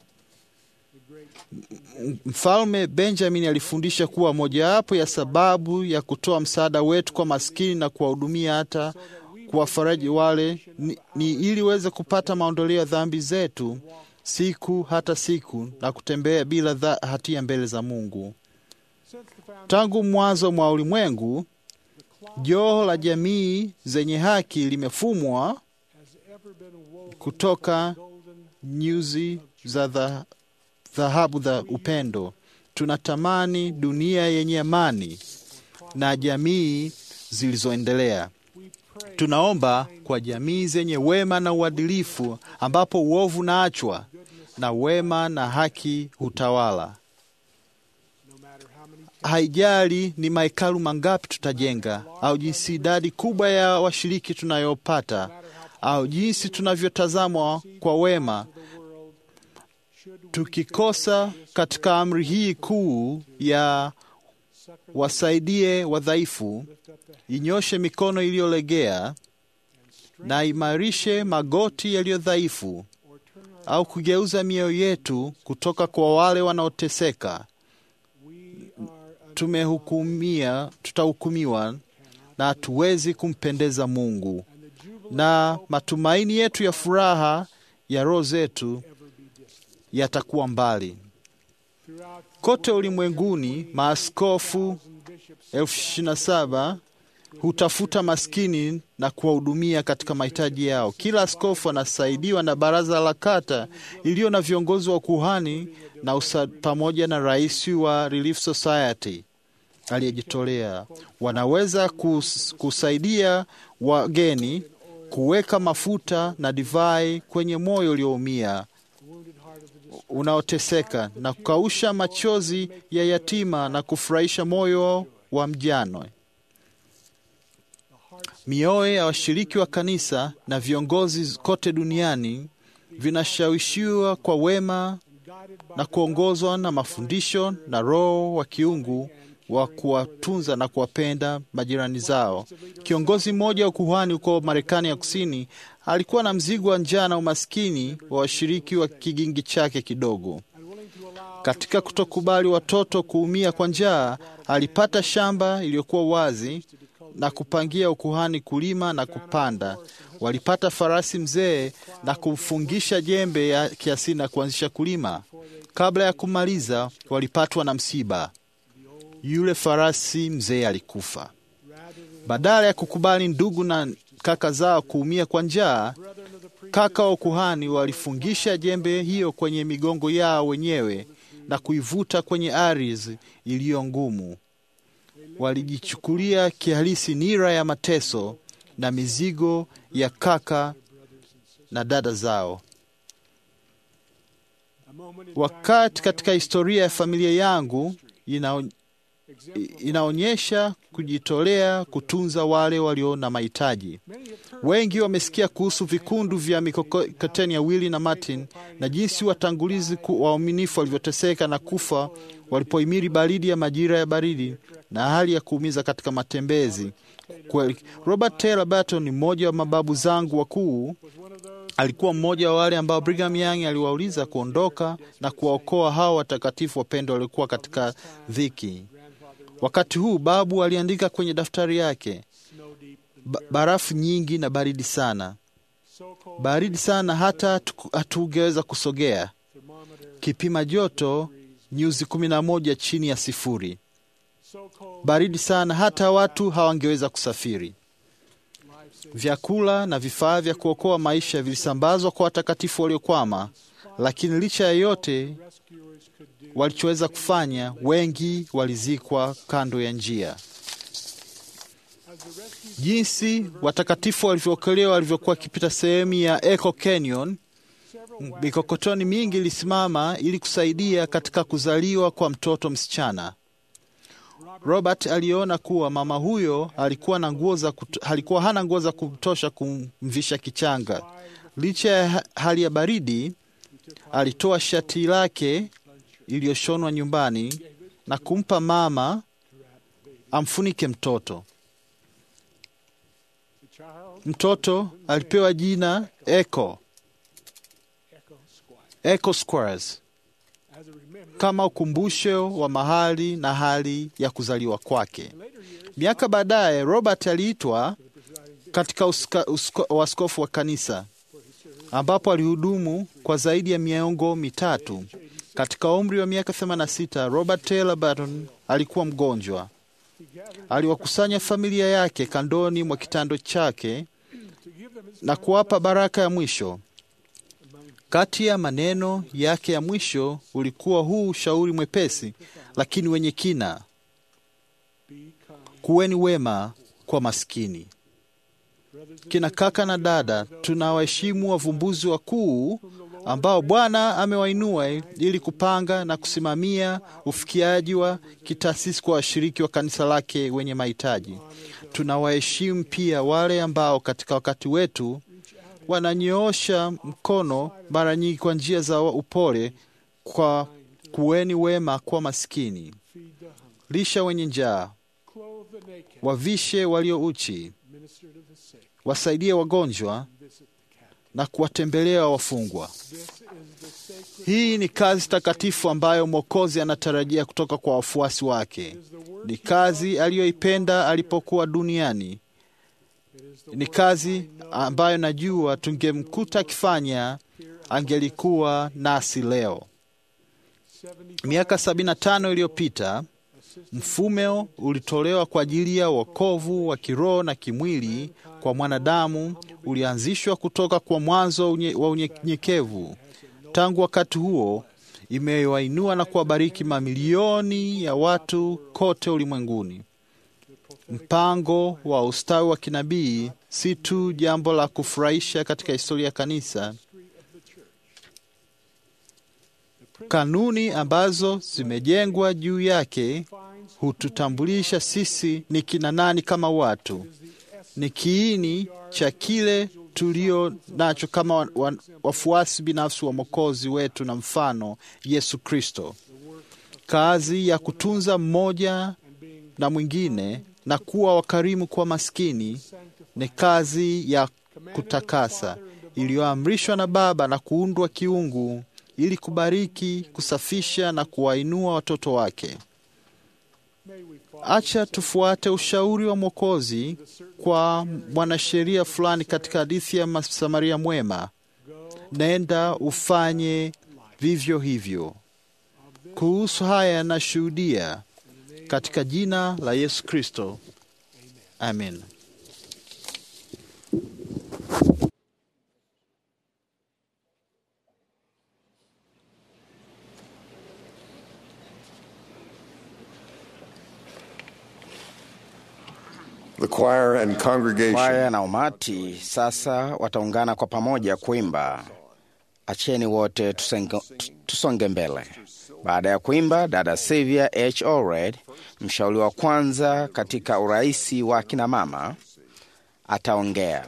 Mfalme Benjamin alifundisha kuwa mojawapo ya sababu ya kutoa msaada wetu kwa maskini na kuwahudumia hata kuwafariji wale ni, ni ili weze kupata maondoleo ya dhambi zetu siku hata siku na kutembea bila dha, hatia mbele za Mungu. Tangu mwanzo mwa ulimwengu, joho la jamii zenye haki limefumwa kutoka nyuzi za dhahabu za upendo. Tunatamani dunia yenye amani na jamii zilizoendelea. Tunaomba kwa jamii zenye wema na uadilifu, ambapo uovu naachwa na wema na haki hutawala. Haijali ni mahekalu mangapi tutajenga, au jinsi idadi kubwa ya washiriki tunayopata, au jinsi tunavyotazamwa kwa wema, tukikosa katika amri hii kuu ya wasaidie wadhaifu, inyoshe mikono iliyolegea na imarishe magoti yaliyo dhaifu, au kugeuza mioyo yetu kutoka kwa wale wanaoteseka, tumehukumia tutahukumiwa na hatuwezi kumpendeza Mungu, na matumaini yetu ya furaha ya roho zetu yatakuwa mbali. Kote ulimwenguni maaskofu elfu ishirini na saba hutafuta maskini na kuwahudumia katika mahitaji yao. Kila askofu anasaidiwa na baraza la kata iliyo na viongozi wa kuhani na usa, pamoja na rais wa Relief Society aliyejitolea. Wanaweza kus, kusaidia wageni, kuweka mafuta na divai kwenye moyo ulioumia unaoteseka, na kukausha machozi ya yatima na kufurahisha moyo wa mjane. Mioyo ya washiriki wa kanisa na viongozi kote duniani vinashawishiwa kwa wema na kuongozwa na mafundisho na roho wa kiungu wa kuwatunza na kuwapenda majirani zao. Kiongozi mmoja wa kuhani huko Marekani ya Kusini alikuwa na mzigo wa njaa na umaskini wa washiriki wa kigingi chake kidogo. Katika kutokubali watoto kuumia kwa njaa, alipata shamba iliyokuwa wazi na kupangia ukuhani kulima na kupanda. Walipata farasi mzee na kumfungisha jembe ya kiasili na kuanzisha kulima. Kabla ya kumaliza, walipatwa na msiba. Yule farasi mzee alikufa. Badala ya kukubali ndugu na kaka zao kuumia kwa njaa, kaka wa kuhani walifungisha jembe hiyo kwenye migongo yao wenyewe na kuivuta kwenye ardhi iliyo ngumu. Walijichukulia kihalisi nira ya mateso na mizigo ya kaka na dada zao. Wakati katika historia ya familia yangu ina, inaonyesha kujitolea kutunza wale walio na mahitaji. Wengi wamesikia kuhusu vikundu vya mikokoteni ya Willie na Martin na jinsi watangulizi waaminifu walivyoteseka na kufa walipohimili baridi ya majira ya baridi na hali ya kuumiza katika matembezi. Kweli, Robert Taylor Barton ni mmoja wa mababu zangu wakuu. Alikuwa mmoja wa wale ambao Brigham Young aliwauliza kuondoka na kuwaokoa hao watakatifu wapendwa waliokuwa katika dhiki. Wakati huu babu aliandika kwenye daftari yake, ba barafu nyingi na baridi sana, baridi sana hata hatungeweza kusogea, kipima joto nyuzi kumi na moja chini ya sifuri, baridi sana hata watu hawangeweza kusafiri. Vyakula na vifaa vya kuokoa maisha vilisambazwa kwa watakatifu waliokwama, lakini licha ya yote walichoweza kufanya, wengi walizikwa kando ya njia. Jinsi watakatifu walivyookolewa walivyokuwa wakipita sehemu ya Echo Canyon, mikokotoni mingi ilisimama ili kusaidia katika kuzaliwa kwa mtoto msichana. Robert aliona kuwa mama huyo alikuwa na nguo za kuto, alikuwa hana nguo za kutosha kumvisha kichanga. Licha ya hali ya baridi, alitoa shati lake iliyoshonwa nyumbani na kumpa mama amfunike mtoto. Mtoto alipewa jina Echo, Echo Squares, kama ukumbusho wa mahali na hali ya kuzaliwa kwake. Miaka baadaye, Robert aliitwa katika uska, uska, waskofu wa kanisa, ambapo alihudumu kwa zaidi ya miongo mitatu. Katika umri wa miaka themanini na sita, Robert Taylor Barton alikuwa mgonjwa. Aliwakusanya familia yake kandoni mwa kitanda chake na kuwapa baraka ya mwisho. Kati ya maneno yake ya mwisho ulikuwa huu ushauri mwepesi lakini wenye kina: kuweni wema kwa maskini. Kina kaka na dada, tunawaheshimu wavumbuzi wakuu ambao Bwana amewainua ili kupanga na kusimamia ufikiaji wa kitaasisi kwa washiriki wa kanisa lake wenye mahitaji. Tunawaheshimu pia wale ambao katika wakati wetu wananyoosha mkono mara nyingi kwa njia za upole kwa kuweni wema kwa maskini. Lisha wenye njaa, wavishe walio uchi, wasaidie wagonjwa na kuwatembelea wafungwa. Hii ni kazi takatifu ambayo Mwokozi anatarajia kutoka kwa wafuasi wake. Ni kazi aliyoipenda alipokuwa duniani. Ni kazi ambayo najua tungemkuta akifanya angelikuwa nasi leo. Miaka sabini na tano iliyopita, mfumo ulitolewa kwa ajili ya wokovu wa kiroho na kimwili kwa mwanadamu. Ulianzishwa kutoka kwa mwanzo unye, wa unyenyekevu. Tangu wakati huo imewainua na kuwabariki mamilioni ya watu kote ulimwenguni. Mpango wa ustawi wa kinabii si tu jambo la kufurahisha katika historia ya kanisa. Kanuni ambazo zimejengwa juu yake hututambulisha sisi ni kina nani kama watu. Ni kiini cha kile tulio nacho kama wafuasi binafsi wa Mwokozi wetu na mfano Yesu Kristo. Kazi ya kutunza mmoja na mwingine na kuwa wakarimu kwa maskini ni kazi ya kutakasa iliyoamrishwa na Baba na kuundwa kiungu ili kubariki, kusafisha na kuwainua watoto wake. Acha tufuate ushauri wa Mwokozi kwa mwanasheria fulani katika hadithi ya Msamaria mwema: nenda ufanye vivyo hivyo. Kuhusu haya nashuhudia katika jina la Yesu Kristo. Amen. The choir and congregation. Kwaya na umati sasa wataungana kwa pamoja kuimba Acheni wote tusenge, tusonge mbele. Baada ya kuimba, dada Sylvia H. Allred, mshauri wa kwanza katika uraisi wa kina mama, ataongea.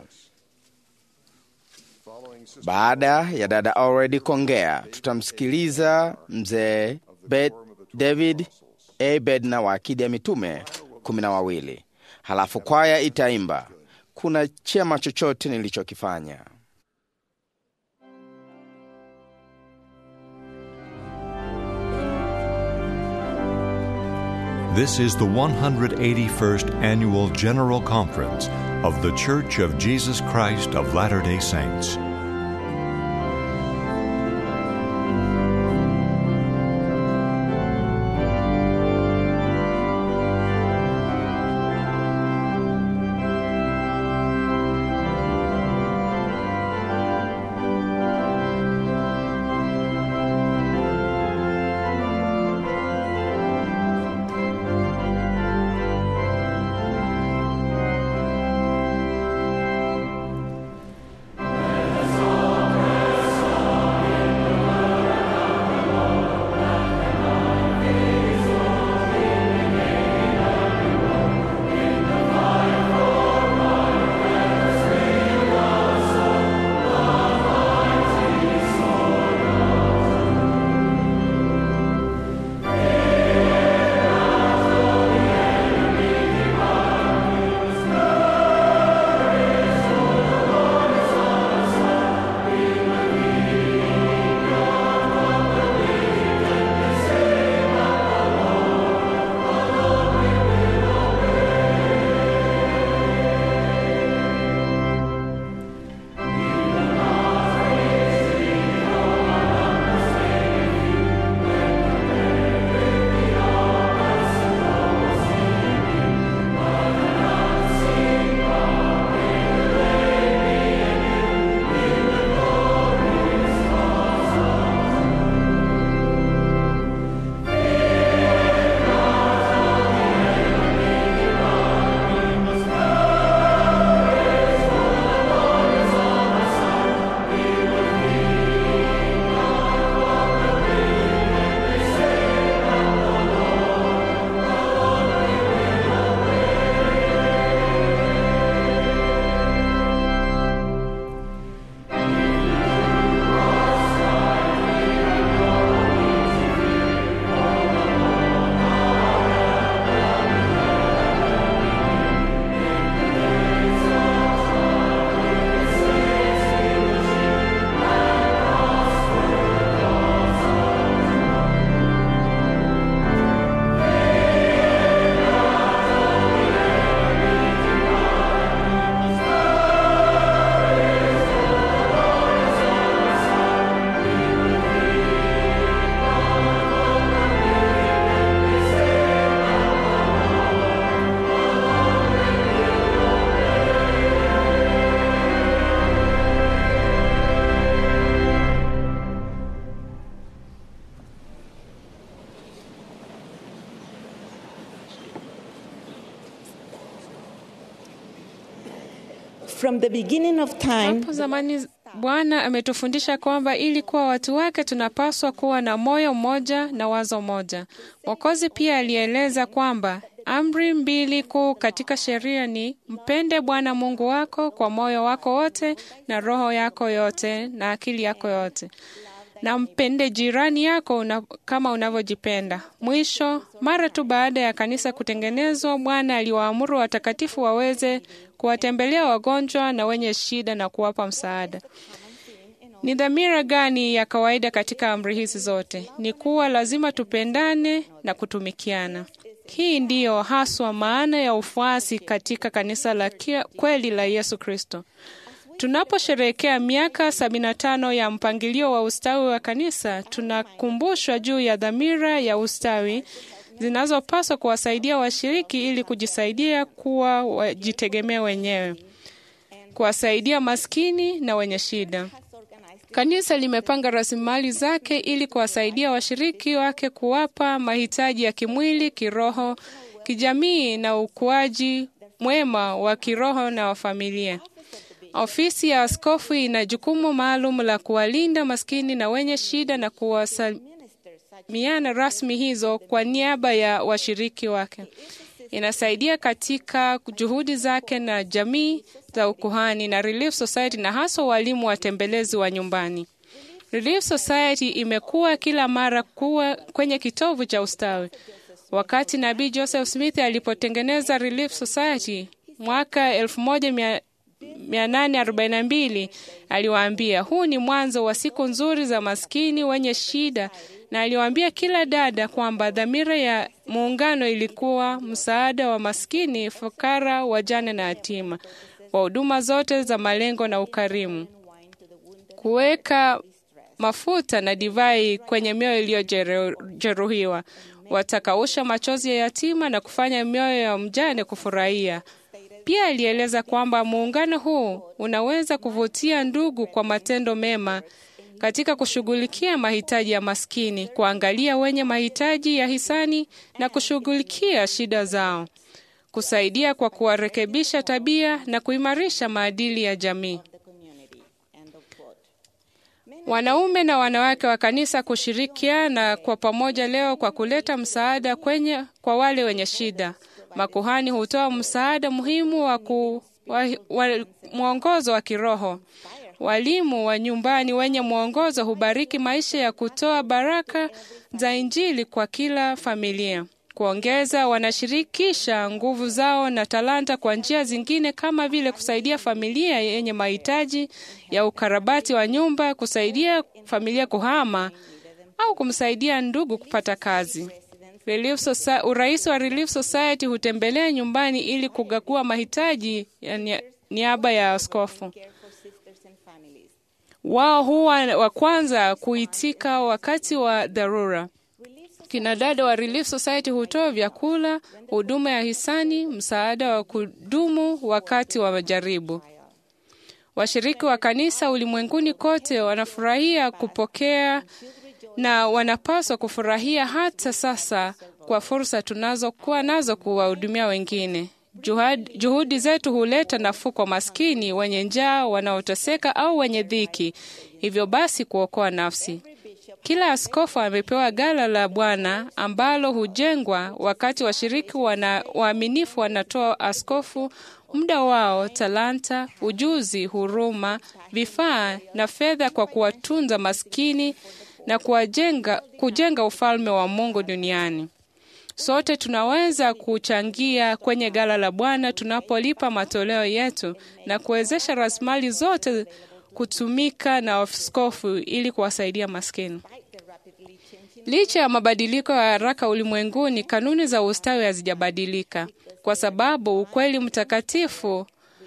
Baada ya dada Allred kuongea, tutamsikiliza mzee David A. Bednar wa Akidi ya Mitume kumi na wawili. Halafu kwaya itaimba kuna chema chochote nilichokifanya. This is the one hundred eighty-first Annual General Conference of The Church of Jesus Christ of Latter-day Saints. From the beginning of time, Hapo zamani Bwana ametufundisha kwamba ili kuwa watu wake tunapaswa kuwa na moyo mmoja na wazo moja. Mwokozi pia alieleza kwamba amri mbili kuu katika sheria ni mpende Bwana Mungu wako kwa moyo wako wote na roho yako yote na akili yako yote, na mpende jirani yako una, kama unavyojipenda. Mwisho, mara tu baada ya kanisa kutengenezwa, Bwana aliwaamuru watakatifu waweze kuwatembelea wagonjwa na wenye shida na kuwapa msaada. Ni dhamira gani ya kawaida katika amri hizi zote? Ni kuwa lazima tupendane na kutumikiana. Hii ndiyo haswa maana ya ufuasi katika kanisa la kweli la Yesu Kristo. Tunaposherehekea miaka sabini na tano ya mpangilio wa ustawi wa kanisa, tunakumbushwa juu ya dhamira ya ustawi zinazopaswa kuwasaidia washiriki ili kujisaidia kuwa wajitegemea wenyewe, kuwasaidia maskini na wenye shida. Kanisa limepanga rasilimali zake ili kuwasaidia washiriki wake kuwapa mahitaji ya kimwili, kiroho, kijamii na ukuaji mwema wa kiroho na wa familia. Ofisi ya askofu ina jukumu maalum la kuwalinda maskini na wenye shida na kuwasalimiana rasmi hizo kwa niaba ya washiriki wake. Inasaidia katika juhudi zake na jamii za ukuhani na Relief Society na hasa walimu watembelezi wa nyumbani. Relief Society imekuwa kila mara kuwa kwenye kitovu cha ustawi. Wakati Nabii Joseph Smith alipotengeneza Relief Society mwaka elfu moja mia nane arobaini na mbili, aliwaambia, huu ni mwanzo wa siku nzuri za maskini wenye shida, na aliwaambia kila dada kwamba dhamira ya muungano ilikuwa msaada wa maskini, fukara, wajane na yatima, wa huduma zote za malengo na ukarimu, kuweka mafuta na divai kwenye mioyo iliyojeruhiwa, watakausha machozi ya yatima na kufanya mioyo ya mjane kufurahia. Pia alieleza kwamba muungano huu unaweza kuvutia ndugu kwa matendo mema katika kushughulikia mahitaji ya maskini, kuangalia wenye mahitaji ya hisani na kushughulikia shida zao, kusaidia kwa kuwarekebisha tabia na kuimarisha maadili ya jamii. Wanaume na wanawake wa kanisa kushirikiana kwa pamoja leo kwa kuleta msaada kwenye kwa wale wenye shida. Makuhani hutoa msaada muhimu wa, ku, wa, wa mwongozo wa kiroho. Walimu wa nyumbani wenye mwongozo hubariki maisha ya kutoa baraka za Injili kwa kila familia. Kuongeza, wanashirikisha nguvu zao na talanta kwa njia zingine kama vile kusaidia familia yenye mahitaji ya ukarabati wa nyumba, kusaidia familia kuhama au kumsaidia ndugu kupata kazi. Relief Society, urais wa Relief Society hutembelea nyumbani ili kugagua mahitaji ya niaba ya askofu. Wao huwa wa kwanza kuitika wakati wa dharura. Kina dada wa Relief Society hutoa vyakula, huduma ya hisani, msaada wa kudumu wakati wa majaribu. Washiriki wa kanisa ulimwenguni kote wanafurahia kupokea na wanapaswa kufurahia hata sasa kwa fursa tunazokuwa nazo kuwahudumia wengine. Juhudi, juhudi zetu huleta nafuu kwa maskini, wenye njaa, wanaoteseka au wenye dhiki, hivyo basi kuokoa nafsi. Kila askofu amepewa gala la Bwana ambalo hujengwa wakati washiriki wana waaminifu wanatoa askofu muda wao, talanta, ujuzi, huruma, vifaa na fedha kwa kuwatunza maskini na kuwajenga, kujenga ufalme wa Mungu duniani. Sote tunaweza kuchangia kwenye gala la Bwana tunapolipa matoleo yetu na kuwezesha rasilimali zote kutumika na askofu ili kuwasaidia maskini. Licha ya mabadiliko ya haraka ulimwenguni, kanuni za ustawi hazijabadilika, kwa sababu ukweli mtakatifu,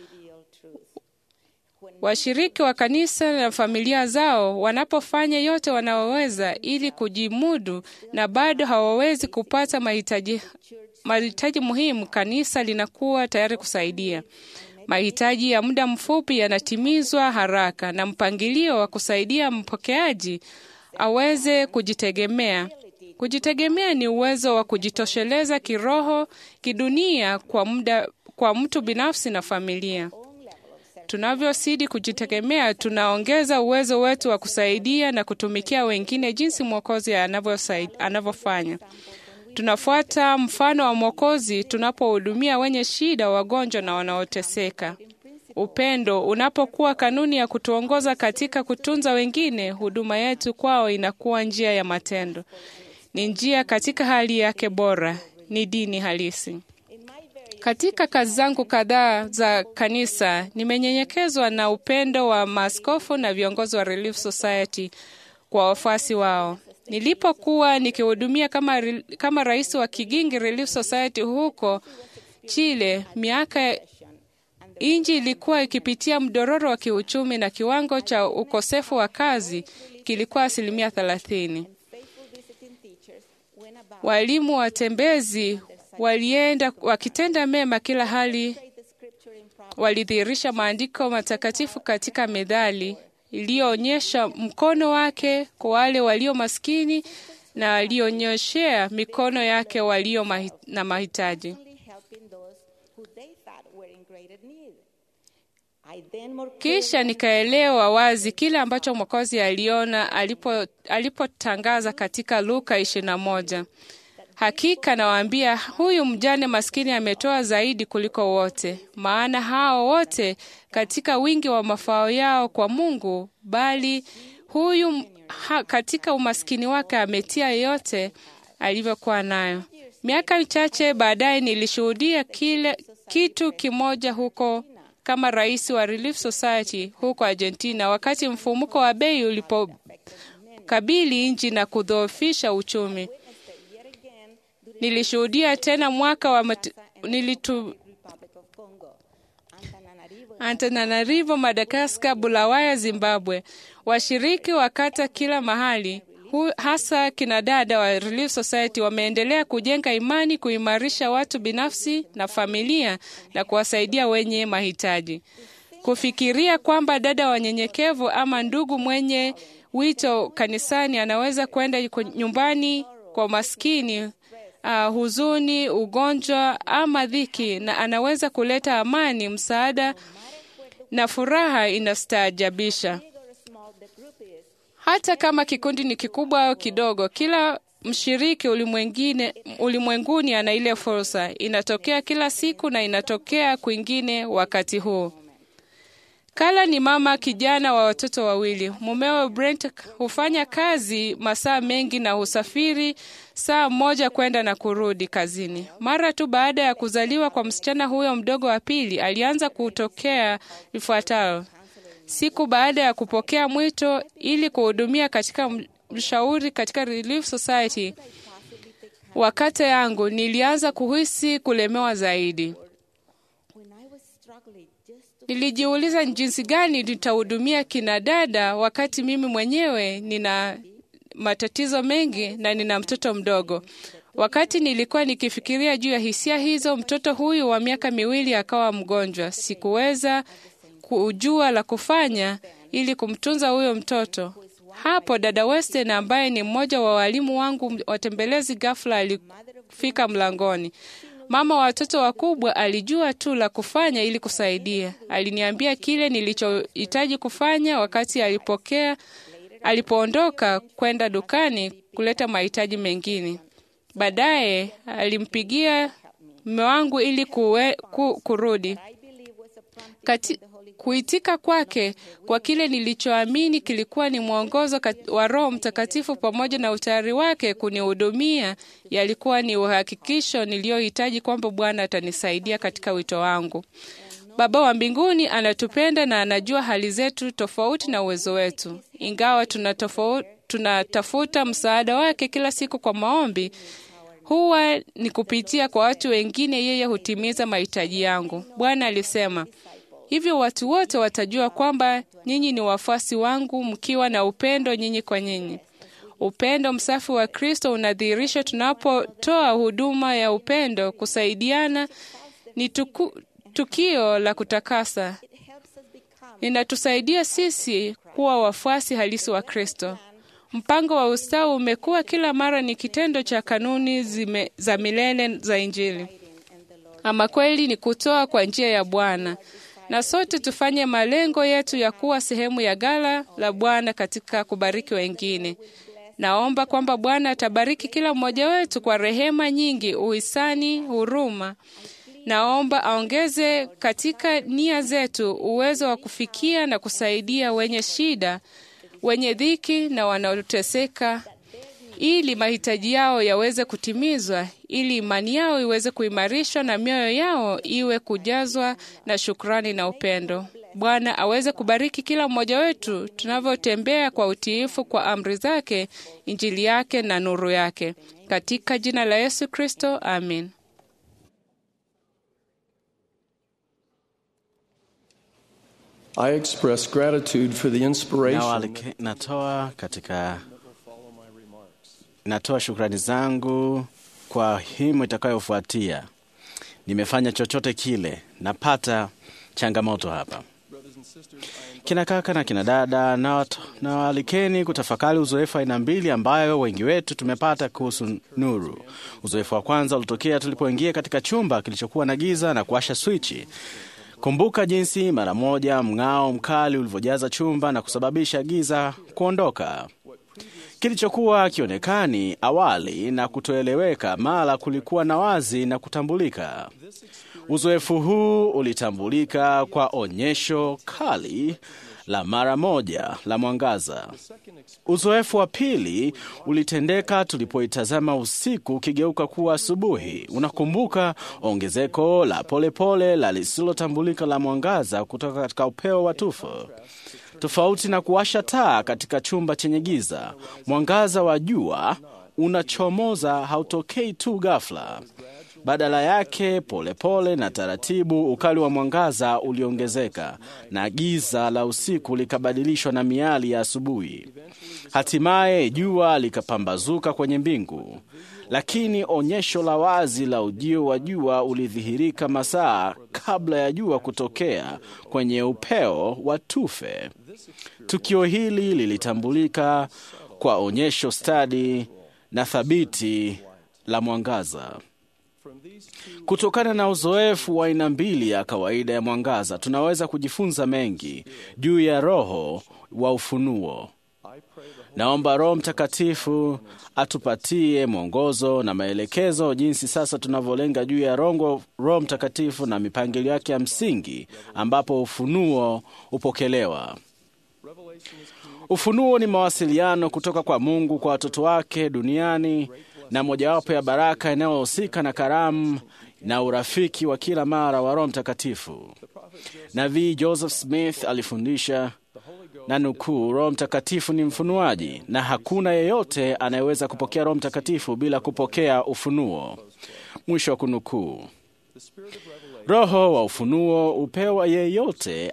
washiriki wa kanisa na familia zao wanapofanya yote wanaoweza ili kujimudu na bado hawawezi kupata mahitaji mahitaji muhimu, kanisa linakuwa tayari kusaidia. Mahitaji ya muda mfupi yanatimizwa haraka na mpangilio wa kusaidia mpokeaji aweze kujitegemea. Kujitegemea ni uwezo wa kujitosheleza kiroho, kidunia kwa muda, kwa mtu binafsi na familia. Tunavyozidi kujitegemea, tunaongeza uwezo wetu wa kusaidia na kutumikia wengine jinsi Mwokozi anavyofanya. Tunafuata mfano wa Mwokozi tunapohudumia wenye shida, wagonjwa na wanaoteseka. Upendo unapokuwa kanuni ya kutuongoza katika kutunza wengine, huduma yetu kwao inakuwa njia ya matendo. Ni njia katika hali yake bora, ni dini halisi. Katika kazi zangu kadhaa za kanisa, nimenyenyekezwa na upendo wa maaskofu na viongozi wa Relief Society kwa wafuasi wao. Nilipokuwa nikihudumia kama, kama rais wa Kigingi Relief Society huko Chile, miaka inji ilikuwa ikipitia mdororo wa kiuchumi na kiwango cha ukosefu wa kazi kilikuwa asilimia thelathini. Walimu watembezi walienda wakitenda mema kila hali, walidhihirisha maandiko matakatifu katika methali iliyoonyesha mkono wake kwa wale walio maskini na alionyoshea mikono yake walio mahi, na mahitaji. Kisha nikaelewa wazi kile ambacho Mwokozi aliona alipo alipotangaza katika Luka ishirini na moja. Hakika nawaambia, huyu mjane maskini ametoa zaidi kuliko wote, maana hao wote katika wingi wa mafao yao kwa Mungu, bali huyu ha, katika umaskini wake ametia yote alivyokuwa nayo. Miaka michache baadaye nilishuhudia kile kitu kimoja huko kama rais wa Relief Society huko Argentina, wakati mfumuko wa bei ulipokabili nchi na kudhoofisha uchumi. Nilishuhudia tena mwaka wa mat... nilitu... Antananarivo, Madagascar, Bulawaya, Zimbabwe. Washiriki wa kata kila mahali, hu, hasa kinadada wa Relief Society, wameendelea kujenga imani, kuimarisha watu binafsi na familia na kuwasaidia wenye mahitaji. Kufikiria kwamba dada wanyenyekevu ama ndugu mwenye wito kanisani anaweza kwenda nyumbani kwa maskini, Uh, huzuni, ugonjwa ama dhiki, na anaweza kuleta amani, msaada na furaha, inastaajabisha. Hata kama kikundi ni kikubwa au kidogo, kila mshiriki ulimwengine ulimwenguni ana ile fursa. Inatokea kila siku na inatokea kwingine wakati huu. Kala ni mama kijana wa watoto wawili. Mumewe Brent hufanya kazi masaa mengi na husafiri saa moja kwenda na kurudi kazini. Mara tu baada ya kuzaliwa kwa msichana huyo mdogo wa pili, alianza kutokea ifuatayo. Siku baada ya kupokea mwito ili kuhudumia katika mshauri katika Relief Society, wakati yangu nilianza kuhisi kulemewa zaidi. Nilijiuliza jinsi gani nitahudumia kina dada wakati mimi mwenyewe nina matatizo mengi na nina mtoto mdogo. Wakati nilikuwa nikifikiria juu ya hisia hizo, mtoto huyu wa miaka miwili akawa mgonjwa. Sikuweza kujua la kufanya ili kumtunza huyo mtoto. Hapo dada Weston, ambaye ni mmoja wa walimu wangu watembelezi, ghafla alifika mlangoni. Mama wa watoto wakubwa alijua tu la kufanya ili kusaidia. Aliniambia kile nilichohitaji kufanya wakati alipokea alipoondoka kwenda dukani kuleta mahitaji mengine. Baadaye alimpigia mume wangu ili kuwe, ku, kurudi. Kati, kuitika kwake kwa kile nilichoamini kilikuwa ni mwongozo wa Roho Mtakatifu pamoja na utayari wake kunihudumia, yalikuwa ni uhakikisho niliohitaji kwamba Bwana atanisaidia katika wito wangu. Baba wa mbinguni anatupenda na anajua hali zetu tofauti na uwezo wetu. Ingawa tunatafuta msaada wake kila siku kwa maombi, huwa ni kupitia kwa watu wengine yeye hutimiza mahitaji yangu. Bwana alisema, hivyo watu wote watajua kwamba nyinyi ni wafuasi wangu mkiwa na upendo nyinyi kwa nyinyi. Upendo msafi wa Kristo unadhihirishwa tunapotoa huduma ya upendo. Kusaidiana ni tuku, tukio la kutakasa. Inatusaidia sisi kuwa wafuasi halisi wa Kristo. Mpango wa ustawi umekuwa kila mara ni kitendo cha kanuni zime, za milele za Injili. Ama kweli ni kutoa kwa njia ya Bwana. na sote tufanye malengo yetu ya kuwa sehemu ya ghala la Bwana katika kubariki wengine. Naomba kwamba Bwana atabariki kila mmoja wetu kwa rehema nyingi, uhisani, huruma. Naomba aongeze katika nia zetu uwezo wa kufikia na kusaidia wenye shida, wenye dhiki na wanaoteseka, ili mahitaji yao yaweze kutimizwa, ili imani yao iweze kuimarishwa na mioyo yao iwe kujazwa na shukrani na upendo. Bwana aweze kubariki kila mmoja wetu tunavyotembea kwa utiifu kwa amri zake, injili yake na nuru yake. Katika jina la Yesu Kristo, amen. I express gratitude for the inspiration. Natoa katika natoa shukrani zangu kwa himu itakayofuatia. Nimefanya chochote kile, napata changamoto hapa. Kina kaka na kina dada, na waalikeni kutafakari uzoefu aina mbili ambayo wengi wetu tumepata kuhusu nuru. Uzoefu wa kwanza ulitokea tulipoingia katika chumba kilichokuwa na giza na kuwasha swichi. Kumbuka jinsi mara moja mng'ao mkali ulivyojaza chumba na kusababisha giza kuondoka. Kilichokuwa kionekani awali na kutoeleweka mara kulikuwa na wazi na kutambulika. Uzoefu huu ulitambulika kwa onyesho kali la mara moja la mwangaza. Uzoefu wa pili ulitendeka tulipoitazama usiku ukigeuka kuwa asubuhi. Unakumbuka ongezeko la polepole la lisilotambulika la mwangaza kutoka katika upeo wa tufu. Tofauti na kuwasha taa katika chumba chenye giza, mwangaza wa jua unachomoza hautokei tu ghafla. Badala yake, polepole pole na taratibu, ukali wa mwangaza uliongezeka na giza la usiku likabadilishwa na miali ya asubuhi. Hatimaye jua likapambazuka kwenye mbingu. Lakini onyesho la wazi la ujio wa jua ulidhihirika masaa kabla ya jua kutokea kwenye upeo wa tufe. Tukio hili lilitambulika kwa onyesho stadi na thabiti la mwangaza. Kutokana na uzoefu wa aina mbili ya kawaida ya mwangaza, tunaweza kujifunza mengi juu ya roho wa ufunuo. Naomba Roho Mtakatifu atupatie mwongozo na maelekezo jinsi sasa tunavyolenga juu ya Roho Roho Mtakatifu na mipangilio yake ya msingi ambapo ufunuo upokelewa. Ufunuo ni mawasiliano kutoka kwa Mungu kwa watoto wake duniani na mojawapo ya baraka inayohusika na karamu na urafiki wa kila mara wa Roho Mtakatifu. Nabii Joseph Smith alifundisha na nukuu, Roho Mtakatifu ni mfunuaji na hakuna yeyote anayeweza kupokea Roho Mtakatifu bila kupokea ufunuo. Mwisho wa kunukuu. Roho wa ufunuo upewa yeyote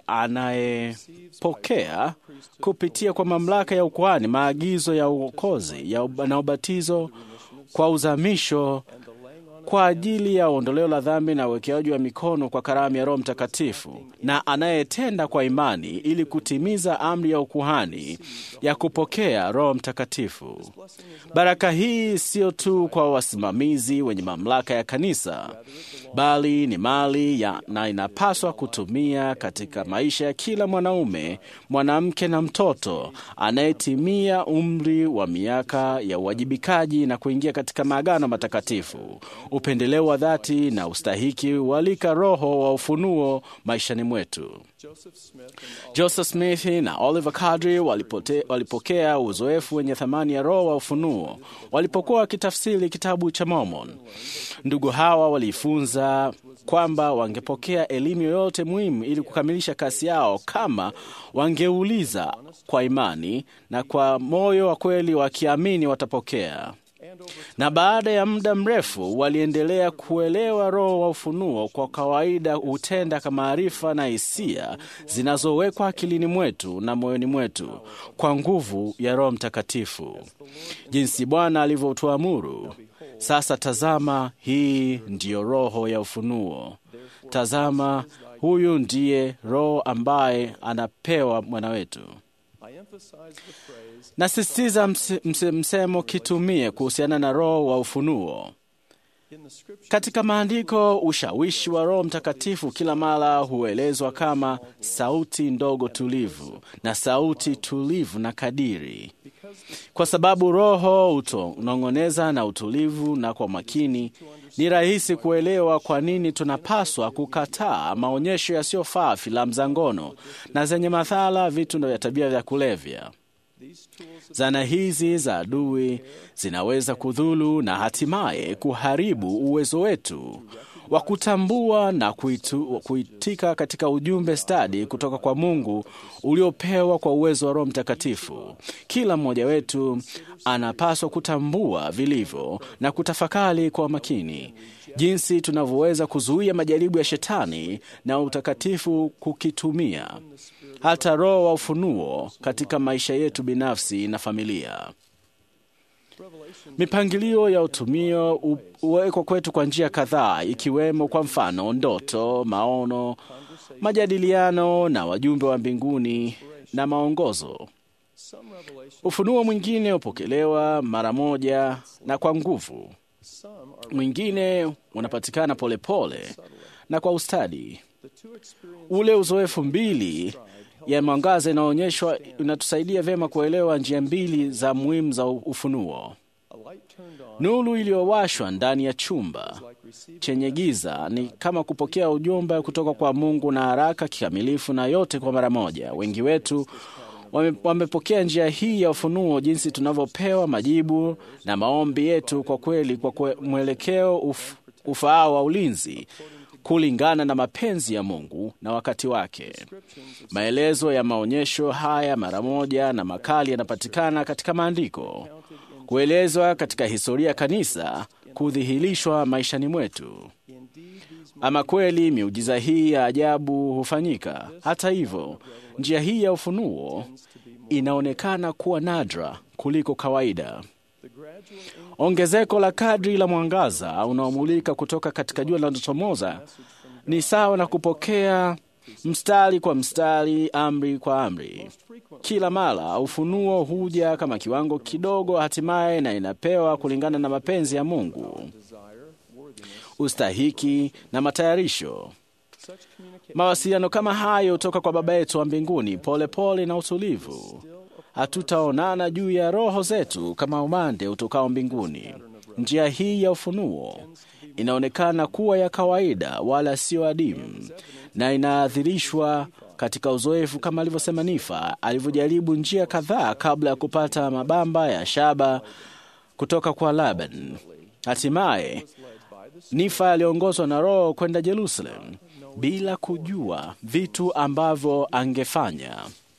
anayepokea kupitia kwa mamlaka ya ukuhani, maagizo ya uokozi ya na ubatizo kwa uzamisho kwa ajili ya ondoleo la dhambi na uwekeaji wa mikono kwa karamu ya Roho Mtakatifu, na anayetenda kwa imani ili kutimiza amri ya ukuhani ya kupokea Roho Mtakatifu. Baraka hii sio tu kwa wasimamizi wenye mamlaka ya kanisa, bali ni mali ya na inapaswa kutumia katika maisha ya kila mwanaume, mwanamke na mtoto anayetimia umri wa miaka ya uwajibikaji na kuingia katika maagano matakatifu. Upendeleo wa dhati na ustahiki walika roho wa ufunuo maishani mwetu. Joseph Smith na Oliver Cowdery walipote, walipokea uzoefu wenye thamani ya roho wa ufunuo walipokuwa wakitafsiri kitabu cha Mormon. Ndugu hawa walifunza kwamba wangepokea elimu yoyote muhimu ili kukamilisha kazi yao kama wangeuliza kwa imani na kwa moyo wa kweli wakiamini watapokea. Na baada ya muda mrefu waliendelea kuelewa roho wa ufunuo kwa kawaida hutenda kama maarifa na hisia zinazowekwa akilini mwetu na moyoni mwetu kwa nguvu ya Roho Mtakatifu. Jinsi Bwana alivyotuamuru. Sasa tazama, hii ndiyo roho ya ufunuo. Tazama, huyu ndiye roho ambaye anapewa mwana wetu. Nasisitiza mse, mse, msemo kitumie kuhusiana na roho wa ufunuo. Katika maandiko, ushawishi wa Roho Mtakatifu kila mara huelezwa kama sauti ndogo tulivu na sauti tulivu na kadiri. Kwa sababu Roho utonong'oneza na utulivu na kwa makini, ni rahisi kuelewa kwa nini tunapaswa kukataa maonyesho yasiyofaa, filamu za ngono na zenye madhara, vitu vya tabia vya kulevya. Zana hizi za adui zinaweza kudhuru na hatimaye kuharibu uwezo wetu wa kutambua na kuitu, kuitika katika ujumbe stadi kutoka kwa Mungu uliopewa kwa uwezo wa Roho Mtakatifu. Kila mmoja wetu anapaswa kutambua vilivyo na kutafakari kwa makini jinsi tunavyoweza kuzuia majaribu ya Shetani na utakatifu kukitumia hata roho wa ufunuo katika maisha yetu binafsi na familia. Mipangilio ya utumio huwekwa kwetu kwa njia kadhaa, ikiwemo kwa mfano ndoto, maono, majadiliano na wajumbe wa mbinguni na maongozo. Ufunuo mwingine hupokelewa mara moja na kwa nguvu. Mwingine unapatikana polepole na kwa ustadi. Ule uzoefu mbili ya mwangaza inaonyeshwa inatusaidia vyema kuelewa njia mbili za muhimu za ufunuo. Nuru iliyowashwa ndani ya chumba chenye giza ni kama kupokea ujumbe kutoka kwa Mungu na haraka, kikamilifu na yote kwa mara moja. Wengi wetu wame, wamepokea njia hii ya ufunuo jinsi tunavyopewa majibu na maombi yetu kwa kweli kwa kwe, mwelekeo uf, ufaao wa ulinzi kulingana na mapenzi ya Mungu na wakati wake. Maelezo ya maonyesho haya mara moja na makali yanapatikana katika maandiko, kuelezwa katika historia ya kanisa, kudhihirishwa maishani mwetu. Ama kweli miujiza hii ya ajabu hufanyika. Hata hivyo, njia hii ya ufunuo inaonekana kuwa nadra kuliko kawaida. Ongezeko la kadri la mwangaza unaomulika kutoka katika jua linalochomoza ni sawa na kupokea mstari kwa mstari, amri kwa amri. Kila mara ufunuo huja kama kiwango kidogo hatimaye, na inapewa kulingana na mapenzi ya Mungu, ustahiki na matayarisho. Mawasiliano kama hayo toka kwa Baba yetu wa mbinguni, pole pole na utulivu. Hatutaonana juu ya roho zetu kama umande utokao mbinguni. Njia hii ya ufunuo inaonekana kuwa ya kawaida wala sio adimu, na inaadhirishwa katika uzoefu kama alivyosema Nifa alivyojaribu njia kadhaa kabla ya kupata mabamba ya shaba kutoka kwa Laban. Hatimaye Nifa aliongozwa na Roho kwenda Jerusalem bila kujua vitu ambavyo angefanya,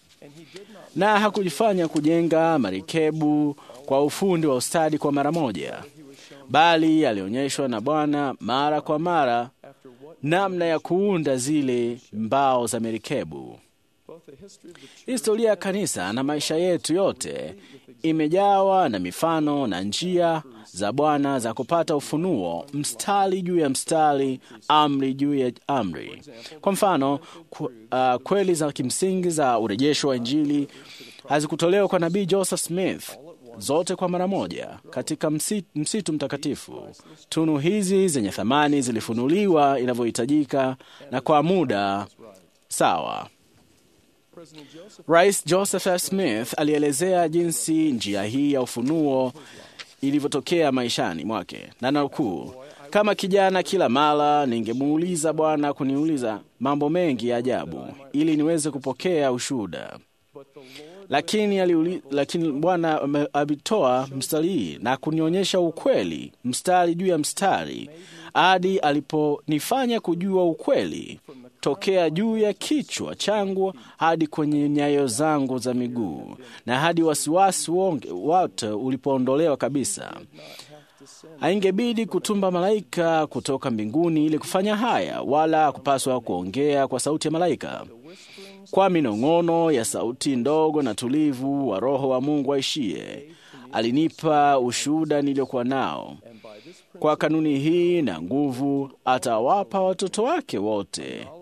na hakujifanya kujenga marikebu kwa ufundi wa ustadi kwa mara moja, bali alionyeshwa na Bwana mara kwa mara namna ya kuunda zile mbao za merikebu. Historia ya kanisa na maisha yetu yote imejawa na mifano na njia za Bwana za kupata ufunuo, mstari juu ya mstari, amri juu ya amri. Kwa mfano, ku, uh, kweli za kimsingi za urejesho wa Injili hazikutolewa kwa nabii Joseph Smith zote kwa mara moja katika msitu, msitu mtakatifu. Tunu hizi zenye thamani zilifunuliwa inavyohitajika na kwa muda sawa. Rais Joseph F. Smith alielezea jinsi njia hii ya ufunuo ilivyotokea maishani mwake, na nukuu, kama kijana kila mara ningemuuliza Bwana kuniuliza mambo mengi ya ajabu ili niweze kupokea ushuhuda. Lakini aliuli, lakini Bwana alitoa mstari hii na kunionyesha ukweli mstari juu ya mstari hadi aliponifanya kujua ukweli tokea juu ya kichwa changu hadi kwenye nyayo zangu za miguu, na hadi wasiwasi wote ulipoondolewa kabisa. Haingebidi kutumba malaika kutoka mbinguni ili kufanya haya, wala kupaswa kuongea kwa sauti ya malaika. Kwa minong'ono ya sauti ndogo na tulivu wa Roho wa Mungu aishie, alinipa ushuhuda niliokuwa nao. Kwa kanuni hii na nguvu atawapa watoto wake wote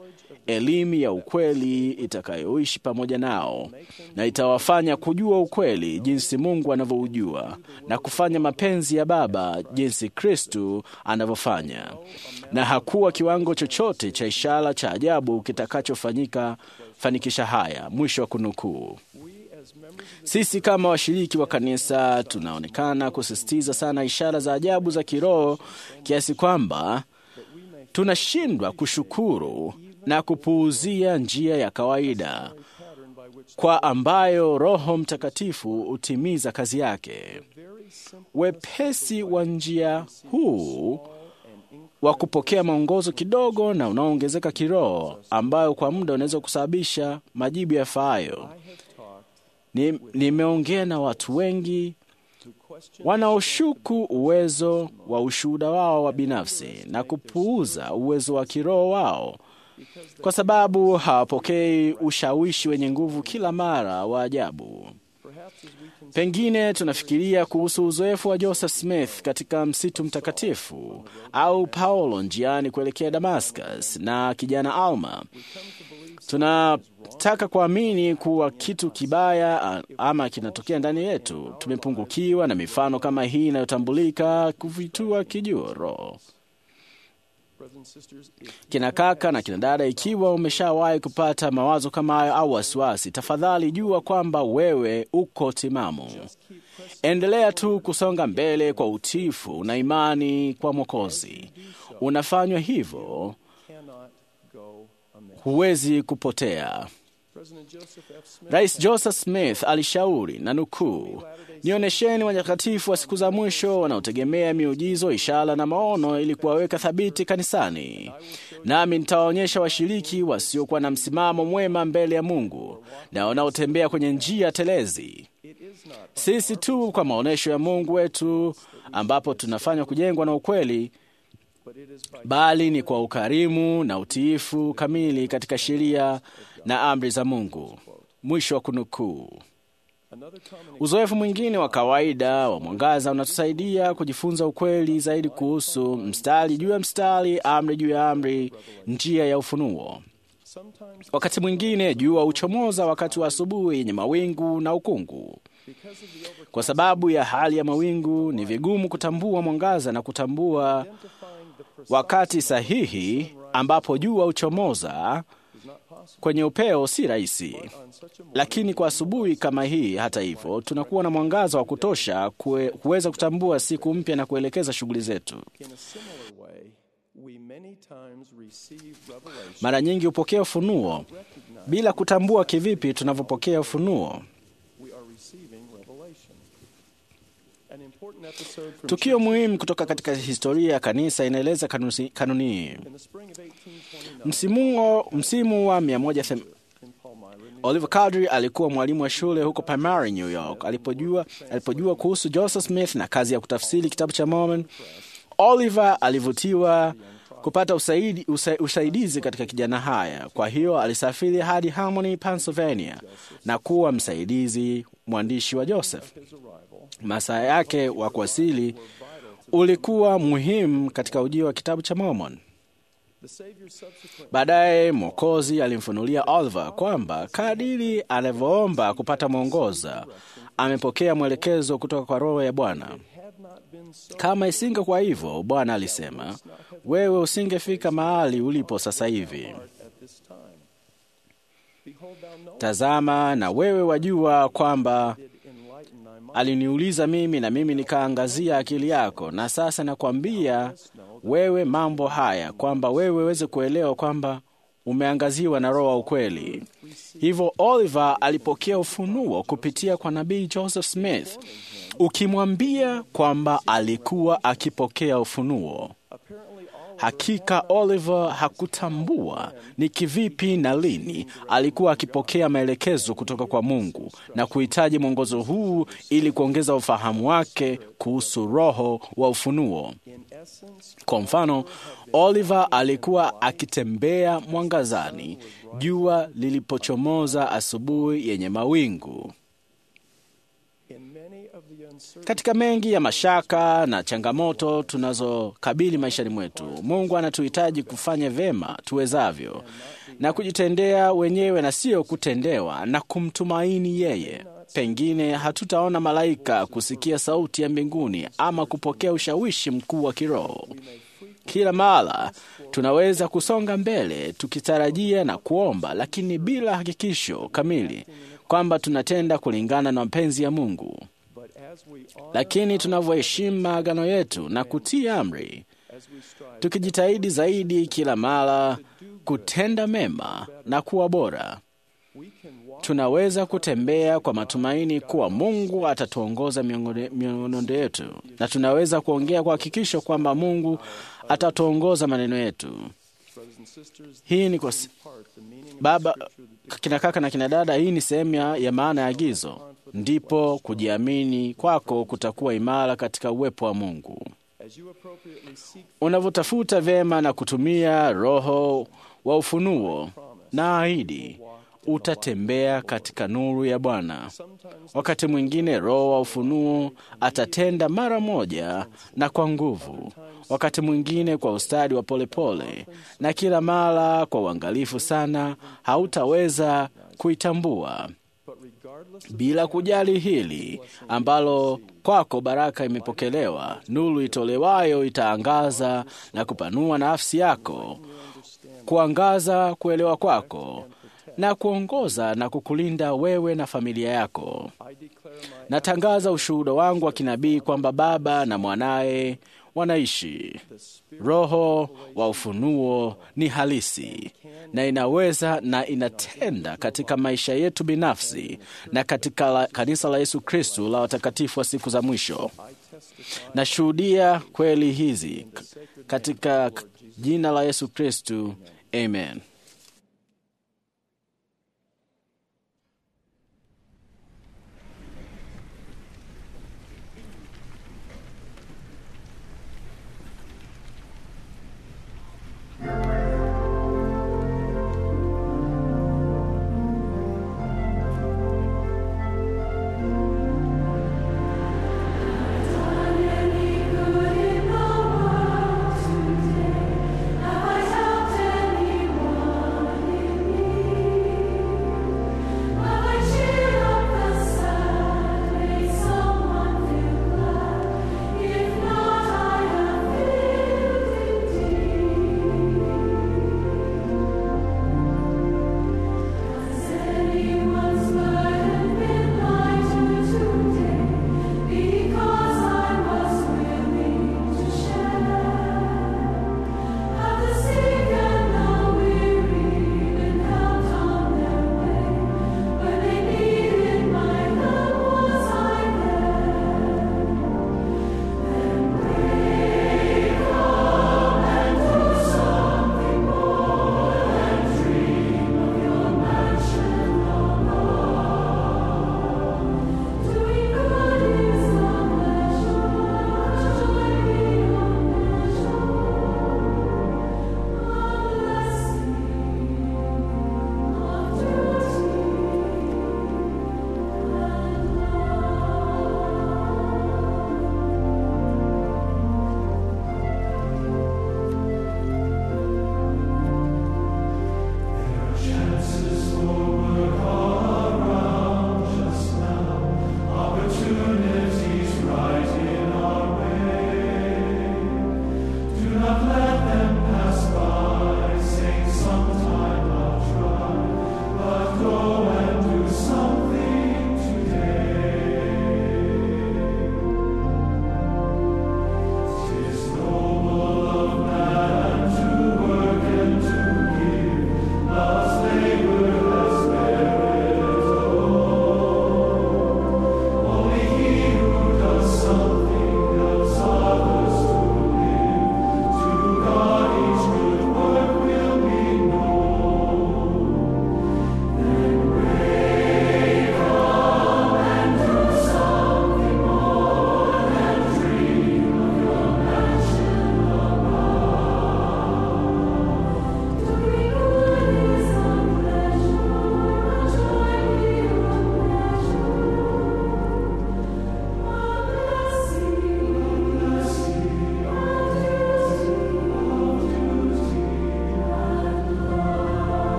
elimu ya ukweli itakayoishi pamoja nao, na itawafanya kujua ukweli jinsi Mungu anavyoujua na kufanya mapenzi ya Baba jinsi Kristo anavyofanya. Na hakuwa kiwango chochote cha ishara cha ajabu kitakachofanyika fanikisha haya. Mwisho wa kunukuu. Sisi kama washiriki wa kanisa tunaonekana kusisitiza sana ishara za ajabu za kiroho kiasi kwamba tunashindwa kushukuru na kupuuzia njia ya kawaida kwa ambayo Roho Mtakatifu hutimiza kazi yake. Wepesi wa njia huu wa kupokea maongozo kidogo na unaoongezeka kiroho, ambayo kwa muda unaweza kusababisha majibu yafaayo. Nimeongea na watu wengi wanaoshuku uwezo wa ushuhuda wao wa binafsi na kupuuza uwezo wa kiroho wao kwa sababu hawapokei ushawishi wenye nguvu kila mara wa ajabu. Pengine tunafikiria kuhusu uzoefu wa Joseph Smith katika msitu mtakatifu, au Paulo njiani kuelekea Damascus na kijana Alma. Tunataka kuamini kuwa kitu kibaya ama kinatokea ndani yetu. Tumepungukiwa na mifano kama hii inayotambulika kuvitua kijua roho. Kina kaka na kina dada, ikiwa umeshawahi kupata mawazo kama hayo au wasiwasi, tafadhali jua kwamba wewe uko timamu. Endelea tu kusonga mbele kwa utiifu na imani kwa Mwokozi. Unafanywa hivyo, huwezi kupotea. Rais Joseph Smith alishauri, na nukuu, "Nionyesheni watakatifu wa siku za mwisho wanaotegemea miujizo, ishara na maono ili kuwaweka thabiti kanisani. Nami nitawaonyesha washiriki wasiokuwa na msimamo mwema mbele ya Mungu na wanaotembea kwenye njia telezi." Sisi tu kwa maonesho ya Mungu wetu ambapo tunafanywa kujengwa na ukweli, bali ni kwa ukarimu na utiifu kamili katika sheria na amri za Mungu. Mwisho wa kunukuu. Uzoefu mwingine wa kawaida wa mwangaza unatusaidia kujifunza ukweli zaidi kuhusu mstari juu ya mstari, amri juu ya amri, njia ya ufunuo. Wakati mwingine jua huchomoza wakati wa asubuhi yenye mawingu na ukungu. Kwa sababu ya hali ya mawingu, ni vigumu kutambua mwangaza na kutambua wakati sahihi ambapo jua huchomoza kwenye upeo si rahisi. Lakini kwa asubuhi kama hii, hata hivyo, tunakuwa na mwangaza wa kutosha kue, kuweza kutambua siku mpya na kuelekeza shughuli zetu. Mara nyingi hupokea ufunuo bila kutambua kivipi tunavyopokea ufunuo. Tukio muhimu kutoka katika historia ya kanisa inaeleza kanuni hii. Msimu, msimu wa mia moja them... Oliver Cowdery alikuwa mwalimu wa shule huko Palmyra, New York. Alipojua, alipojua kuhusu Joseph Smith na kazi ya kutafsiri kitabu cha Mormon, Oliver alivutiwa kupata usaidi, usa, usaidizi katika kijana haya. Kwa hiyo alisafiri hadi Harmony, Pennsylvania na kuwa msaidizi mwandishi wa Joseph. Masaa yake wa kuwasili ulikuwa muhimu katika ujio wa kitabu cha Mormon. Baadaye Mwokozi alimfunulia Oliver kwamba kadiri anavyoomba kupata mwongoza, amepokea mwelekezo kutoka kwa Roho ya Bwana. Kama isinge kwa hivyo, Bwana alisema, wewe usingefika mahali ulipo sasa hivi. Tazama, na wewe wajua kwamba aliniuliza mimi na mimi nikaangazia akili yako, na sasa nakwambia wewe mambo haya kwamba wewe uweze kuelewa kwamba umeangaziwa na Roho wa ukweli. Hivyo Oliver alipokea ufunuo kupitia kwa nabii Joseph Smith, ukimwambia kwamba alikuwa akipokea ufunuo. Hakika Oliver hakutambua ni kivipi na lini alikuwa akipokea maelekezo kutoka kwa Mungu na kuhitaji mwongozo huu ili kuongeza ufahamu wake kuhusu roho wa ufunuo. Kwa mfano, Oliver alikuwa akitembea mwangazani jua lilipochomoza asubuhi yenye mawingu. Katika mengi ya mashaka na changamoto tunazokabili maishani mwetu, Mungu anatuhitaji kufanya vema tuwezavyo na kujitendea wenyewe na sio kutendewa, na kumtumaini yeye. Pengine hatutaona malaika, kusikia sauti ya mbinguni, ama kupokea ushawishi mkuu wa kiroho. Kila mara tunaweza kusonga mbele tukitarajia na kuomba, lakini bila hakikisho kamili kwamba tunatenda kulingana na mapenzi ya Mungu. Lakini tunavyoheshimu maagano yetu na kutii amri, tukijitahidi zaidi kila mara kutenda mema na kuwa bora, tunaweza kutembea kwa matumaini kuwa Mungu atatuongoza miongozo yetu, na tunaweza kuongea kwa hakikisho kwamba Mungu atatuongoza maneno yetu. Hii ni kwa baba, kina kaka na kina dada, hii ni sehemu ya maana ya agizo. Ndipo kujiamini kwako kutakuwa imara katika uwepo wa Mungu. Unavyotafuta vema na kutumia roho wa ufunuo na ahadi, utatembea katika nuru ya Bwana. Wakati mwingine roho wa ufunuo atatenda mara moja na kwa nguvu, wakati mwingine kwa ustadi wa polepole pole, na kila mara kwa uangalifu sana. Hautaweza kuitambua. Bila kujali hili ambalo kwako baraka imepokelewa, nuru itolewayo itaangaza na kupanua nafsi yako, kuangaza kuelewa kwako na kuongoza na kukulinda wewe na familia yako. Natangaza ushuhuda wangu wa kinabii kwamba Baba na Mwanaye wanaishi. Roho wa ufunuo ni halisi na inaweza na inatenda katika maisha yetu binafsi na katika la, kanisa la Yesu Kristo la watakatifu wa siku za mwisho. Nashuhudia kweli hizi katika jina la Yesu Kristo. Amen. Have I helped anyone?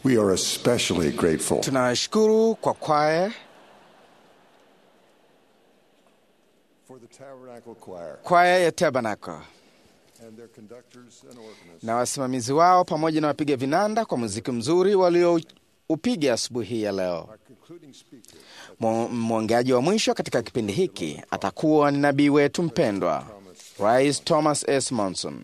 We are especially grateful Tunashukuru kwa kwaya for the Tabernacle Choir kwaya ya Tabernacle and their conductors and organists. na wasimamizi wao pamoja na wapiga vinanda kwa muziki mzuri walioupiga asubuhi ya leo. Mwongeaji wa mwisho katika kipindi hiki atakuwa ni nabii wetu mpendwa Rais Thomas S. Monson.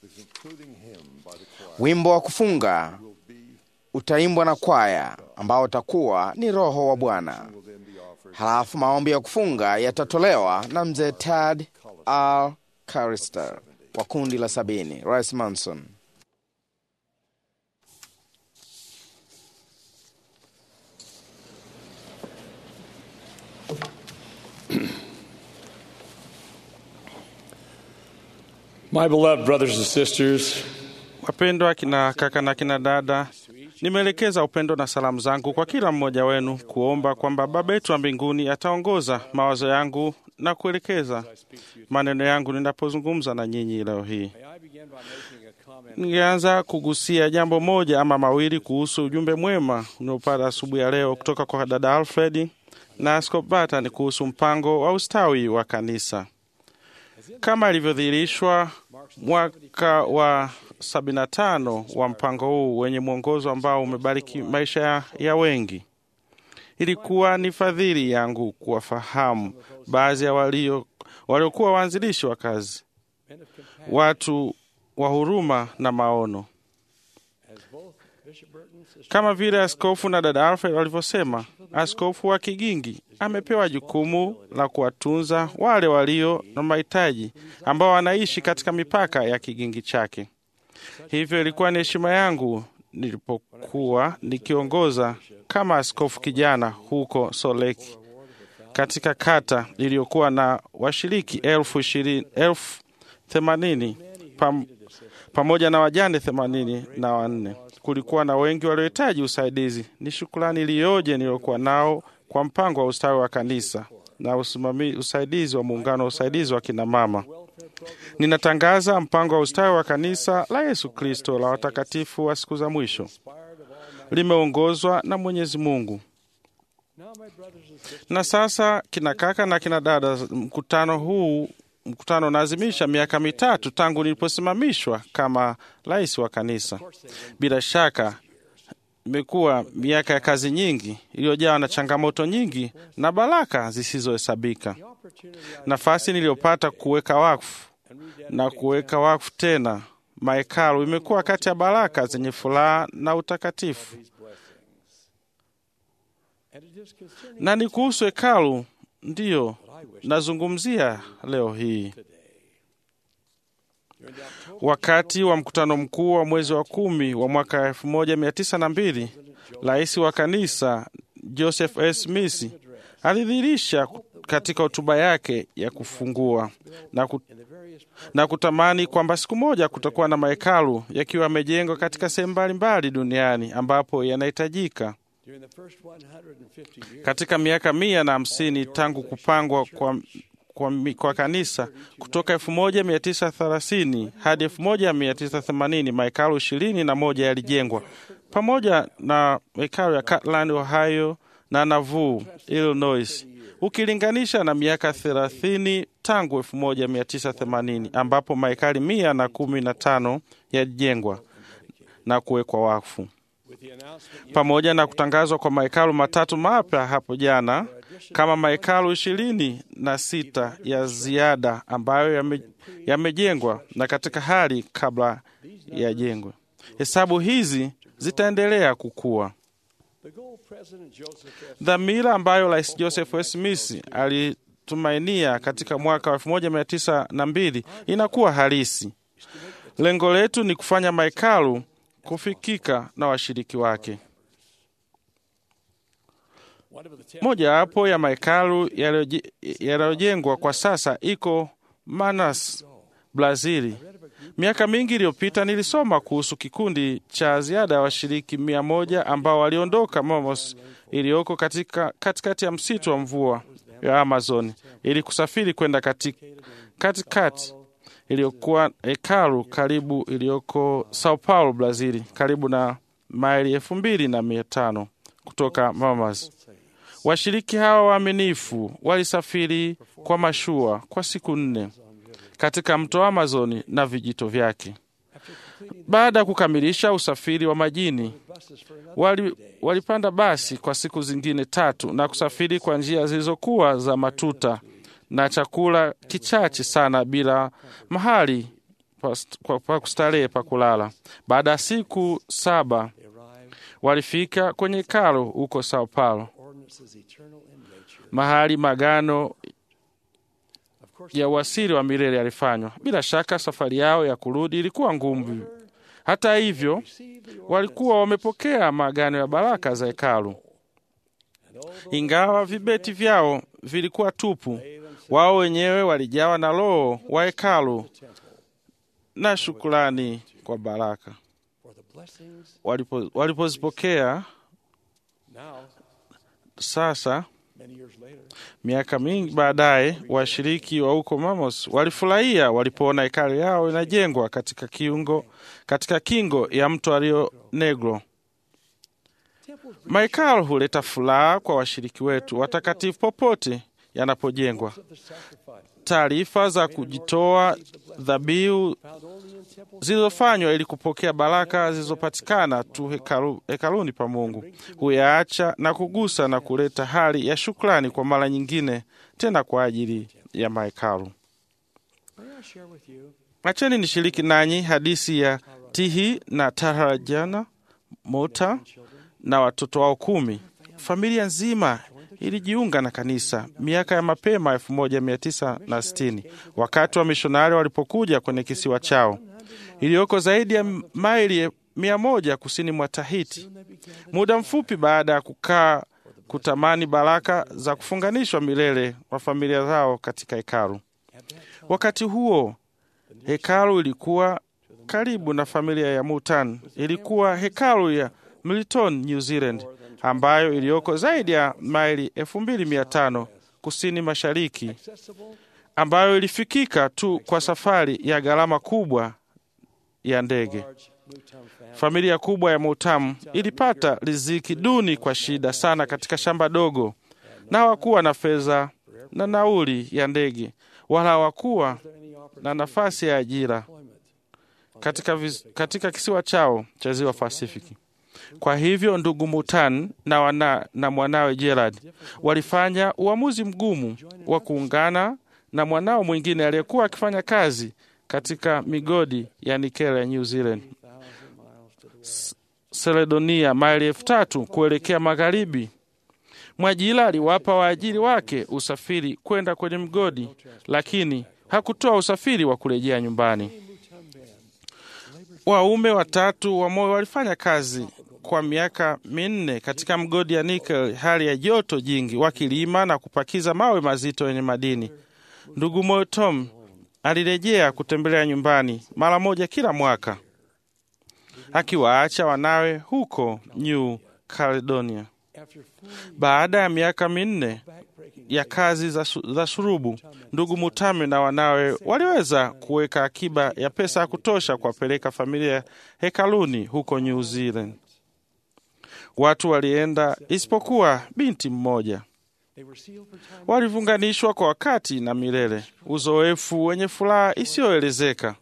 Wimbo wa kufunga utaimbwa na kwaya ambao utakuwa ni Roho wa Bwana. Halafu maombi ya kufunga yatatolewa na mzee Tad R. Carister wa kundi la sabini. Rais Monson. My beloved brothers and sisters, wapendwa kina kaka na kina dada, nimeelekeza upendo na salamu zangu kwa kila mmoja wenu kuomba kwamba Baba yetu wa mbinguni ataongoza mawazo yangu na kuelekeza maneno yangu ninapozungumza na nyinyi leo hii. Ningeanza kugusia jambo moja ama mawili kuhusu ujumbe mwema unaopata asubuhi ya leo kutoka kwa dada Alfred na Askofu Barton kuhusu mpango wa ustawi wa kanisa. Kama ilivyodhihirishwa mwaka wa sabini na tano wa mpango huu wenye mwongozo ambao umebariki maisha ya, ya wengi. Ilikuwa ni fadhili yangu kuwafahamu baadhi ya walio waliokuwa waanzilishi wa kazi, watu wa huruma na maono. Kama vile askofu na dada Alfred walivyosema, askofu wa Kigingi amepewa jukumu la kuwatunza wale walio na mahitaji ambao wanaishi katika mipaka ya kigingi chake. Hivyo ilikuwa ni heshima yangu nilipokuwa nikiongoza kama askofu kijana huko Soleki katika kata iliyokuwa na washiriki elfu ishirini, elfu themanini pam, pamoja na wajane themanini na wanne. Kulikuwa na wengi waliohitaji usaidizi. Ni shukrani iliyoje niliyokuwa nao kwa mpango wa ustawi wa kanisa na usimamizi usaidizi wa muungano wa usaidizi wa kina mama. Ninatangaza mpango wa ustawi wa kanisa la Yesu Kristo la watakatifu wa siku za mwisho. Limeongozwa na Mwenyezi Mungu. Na sasa kina kaka na kina dada, mkutano huu mkutano unaadhimisha miaka mitatu tangu niliposimamishwa kama rais wa kanisa. Bila shaka imekuwa miaka ya kazi nyingi iliyojawa na changamoto nyingi na baraka zisizohesabika. Nafasi niliyopata kuweka wakfu na kuweka wakfu tena mahekalu imekuwa kati ya baraka zenye furaha na utakatifu. Na ni kuhusu hekalu ndiyo nazungumzia leo hii. Wakati wa mkutano mkuu wa mwezi wa kumi wa mwaka elfu moja mia tisa na mbili, rais wa kanisa Joseph S. Smith alidhihirisha katika hotuba yake ya kufungua na, kut, na kutamani kwamba siku moja kutakuwa na mahekalu yakiwa yamejengwa katika sehemu mbalimbali duniani ambapo yanahitajika. Katika miaka mia na hamsini tangu kupangwa kwa, kwa, kwa kanisa kutoka elfu moja mia tisa thelathini hadi elfu moja mia tisa themanini, mahekalu ishirini na moja yalijengwa pamoja na hekalu ya Cortland, Ohio na Nauvoo, Illinois. Ukilinganisha na miaka thelathini tangu elfu moja mia tisa themanini ambapo mahekalu mia na kumi na tano yalijengwa na kuwekwa wakfu. Pamoja na kutangazwa kwa mahekalu matatu mapya hapo jana, kama mahekalu ishirini na sita ya ziada ambayo yame, yamejengwa na katika hali kabla ya jengwe. Hesabu hizi zitaendelea kukua. Dhamira ambayo Rais Joseph S. Smith alitumainia katika mwaka wa elfu moja mia tisa na mbili inakuwa halisi. Lengo letu ni kufanya mahekalu kufikika na washiriki wake. Moja hapo ya mahekalu yaliyojengwa kwa sasa iko Manaus, Brazili. Miaka mingi iliyopita nilisoma kuhusu kikundi cha ziada ya washiriki mia moja ambao waliondoka Manaus iliyoko katika katikati ya msitu wa mvua ya Amazon ili kusafiri kwenda katikati katikati iliyokuwa hekalu karibu iliyoko Sao Paulo, Brazili, karibu na maili elfu mbili na mia tano kutoka Mamas. Washiriki hawa waaminifu walisafiri kwa mashua kwa siku nne katika mto Amazoni na vijito vyake. Baada ya kukamilisha usafiri wa majini, wali, walipanda basi kwa siku zingine tatu na kusafiri kwa njia zilizokuwa za matuta na chakula kichache sana bila mahali pa, pa kustarehe pa kulala. Baada ya siku saba walifika kwenye hekalu huko Sao Paulo, mahali magano ya uasiri wa milele yalifanywa. Bila shaka safari yao ya kurudi ilikuwa ngumu. Hata hivyo, walikuwa wamepokea maagano ya baraka za hekalu. Ingawa vibeti vyao vilikuwa tupu, wao wenyewe walijawa na roho wa hekalu na shukrani kwa baraka walipo walipozipokea. Sasa miaka mingi baadaye, washiriki wa huko Mamos walifurahia walipoona hekalu yao inajengwa katika kiungo katika kingo ya mto Rio Negro. Mahekalu huleta furaha kwa washiriki wetu watakatifu popote yanapojengwa. Taarifa za kujitoa dhabihu zilizofanywa ili kupokea baraka zilizopatikana tu hekalu, hekaluni pa Mungu huyaacha na kugusa na kuleta hali ya shukrani kwa mara nyingine tena kwa ajili ya mahekalu. Acheni nishiriki nanyi hadithi ya Tihi na Tarajana Mota na watoto wao kumi. Familia nzima ilijiunga na kanisa miaka ya mapema elfu moja mia tisa na sitini wakati wa mishonari walipokuja kwenye kisiwa chao iliyoko zaidi ya maili mia moja kusini mwa Tahiti. Muda mfupi baada ya kukaa kutamani baraka za kufunganishwa milele wa familia zao katika hekalu. Wakati huo hekalu ilikuwa karibu na familia ya Mutan. Ilikuwa hekalu ya Milton, New Zealand, ambayo iliyoko zaidi ya maili elfu mbili mia tano kusini mashariki, ambayo ilifikika tu kwa safari ya gharama kubwa ya ndege. Familia kubwa ya Mutam ilipata riziki duni kwa shida sana katika shamba dogo, na hawakuwa na fedha na nauli ya ndege, wala hawakuwa na nafasi ya ajira katika, viz, katika kisiwa chao cha ziwa Pasifiki. Kwa hivyo ndugu Mutan na, wana, na mwanawe Gerard walifanya uamuzi mgumu wa kuungana na mwanao mwingine aliyekuwa akifanya kazi katika migodi ya nikeli ya New Zealand, Seledonia, maili elfu tatu kuelekea magharibi. Mwajila aliwapa waajiri wake usafiri kwenda kwenye mgodi, lakini hakutoa usafiri wa kurejea nyumbani. Waume watatu wa moyo walifanya kazi kwa miaka minne katika mgodi ya nickel, hali ya joto jingi, wakilima na kupakiza mawe mazito yenye madini. Ndugu Moyo Tom alirejea kutembelea nyumbani mara moja kila mwaka, akiwaacha wanawe huko New Caledonia. Baada ya miaka minne ya kazi za, za shurubu, ndugu Mutame na wanawe waliweza kuweka akiba ya pesa ya kutosha kuwapeleka familia hekaluni huko New Zealand. Watu walienda isipokuwa binti mmoja. Walifunganishwa kwa wakati na milele, uzoefu wenye furaha isiyoelezeka.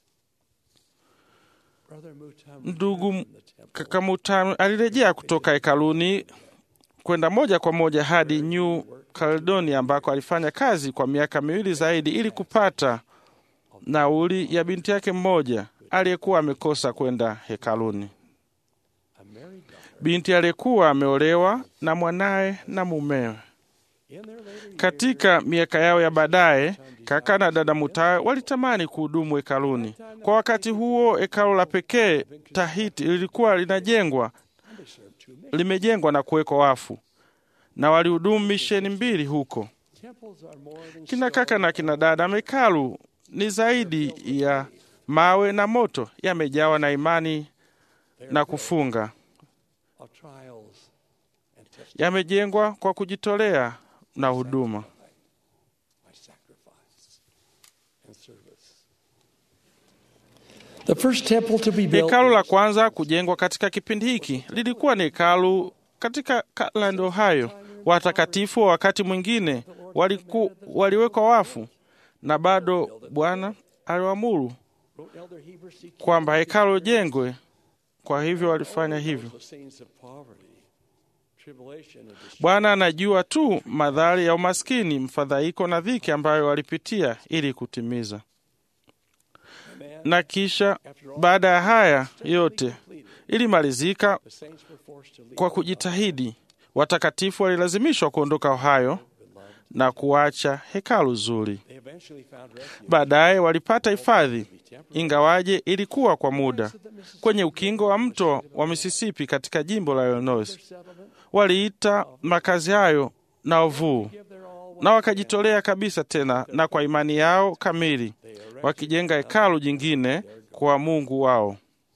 Ndugu kaka Mutam alirejea kutoka hekaluni kwenda moja kwa moja hadi New Caledonia, ambako alifanya kazi kwa miaka miwili zaidi ili kupata nauli ya binti yake mmoja aliyekuwa amekosa kwenda hekaluni. Binti aliyekuwa ameolewa na mwanaye na mumewe. Katika miaka yao ya baadaye, kaka na dada Mutawe walitamani kuhudumu hekaluni. Kwa wakati huo, hekalu la pekee Tahiti lilikuwa linajengwa limejengwa na kuwekwa wafu, na walihudumu misheni mbili huko. Kina kaka na kina dada, hekalu ni zaidi ya mawe na moto, yamejawa na imani na kufunga. Yamejengwa kwa kujitolea na huduma. The first temple to be built. Hekalu la kwanza kujengwa katika kipindi hiki lilikuwa ni hekalu katika Kirtland, Ohio. Watakatifu wa wakati mwingine waliku, waliwekwa wafu, na bado Bwana aliwaamuru kwamba hekalu jengwe. Kwa hivyo walifanya hivyo. Bwana anajua tu madhara ya umaskini, mfadhaiko na dhiki ambayo walipitia ili kutimiza. Na kisha baada ya haya yote ilimalizika kwa kujitahidi. Watakatifu walilazimishwa kuondoka Ohio na kuacha hekalu zuri. Baadaye walipata hifadhi, ingawaje ilikuwa kwa muda, kwenye ukingo wa mto wa Mississippi katika jimbo la Illinois. Waliita makazi hayo Nauvoo, na wakajitolea kabisa tena na kwa imani yao kamili, wakijenga hekalu jingine kwa Mungu wao.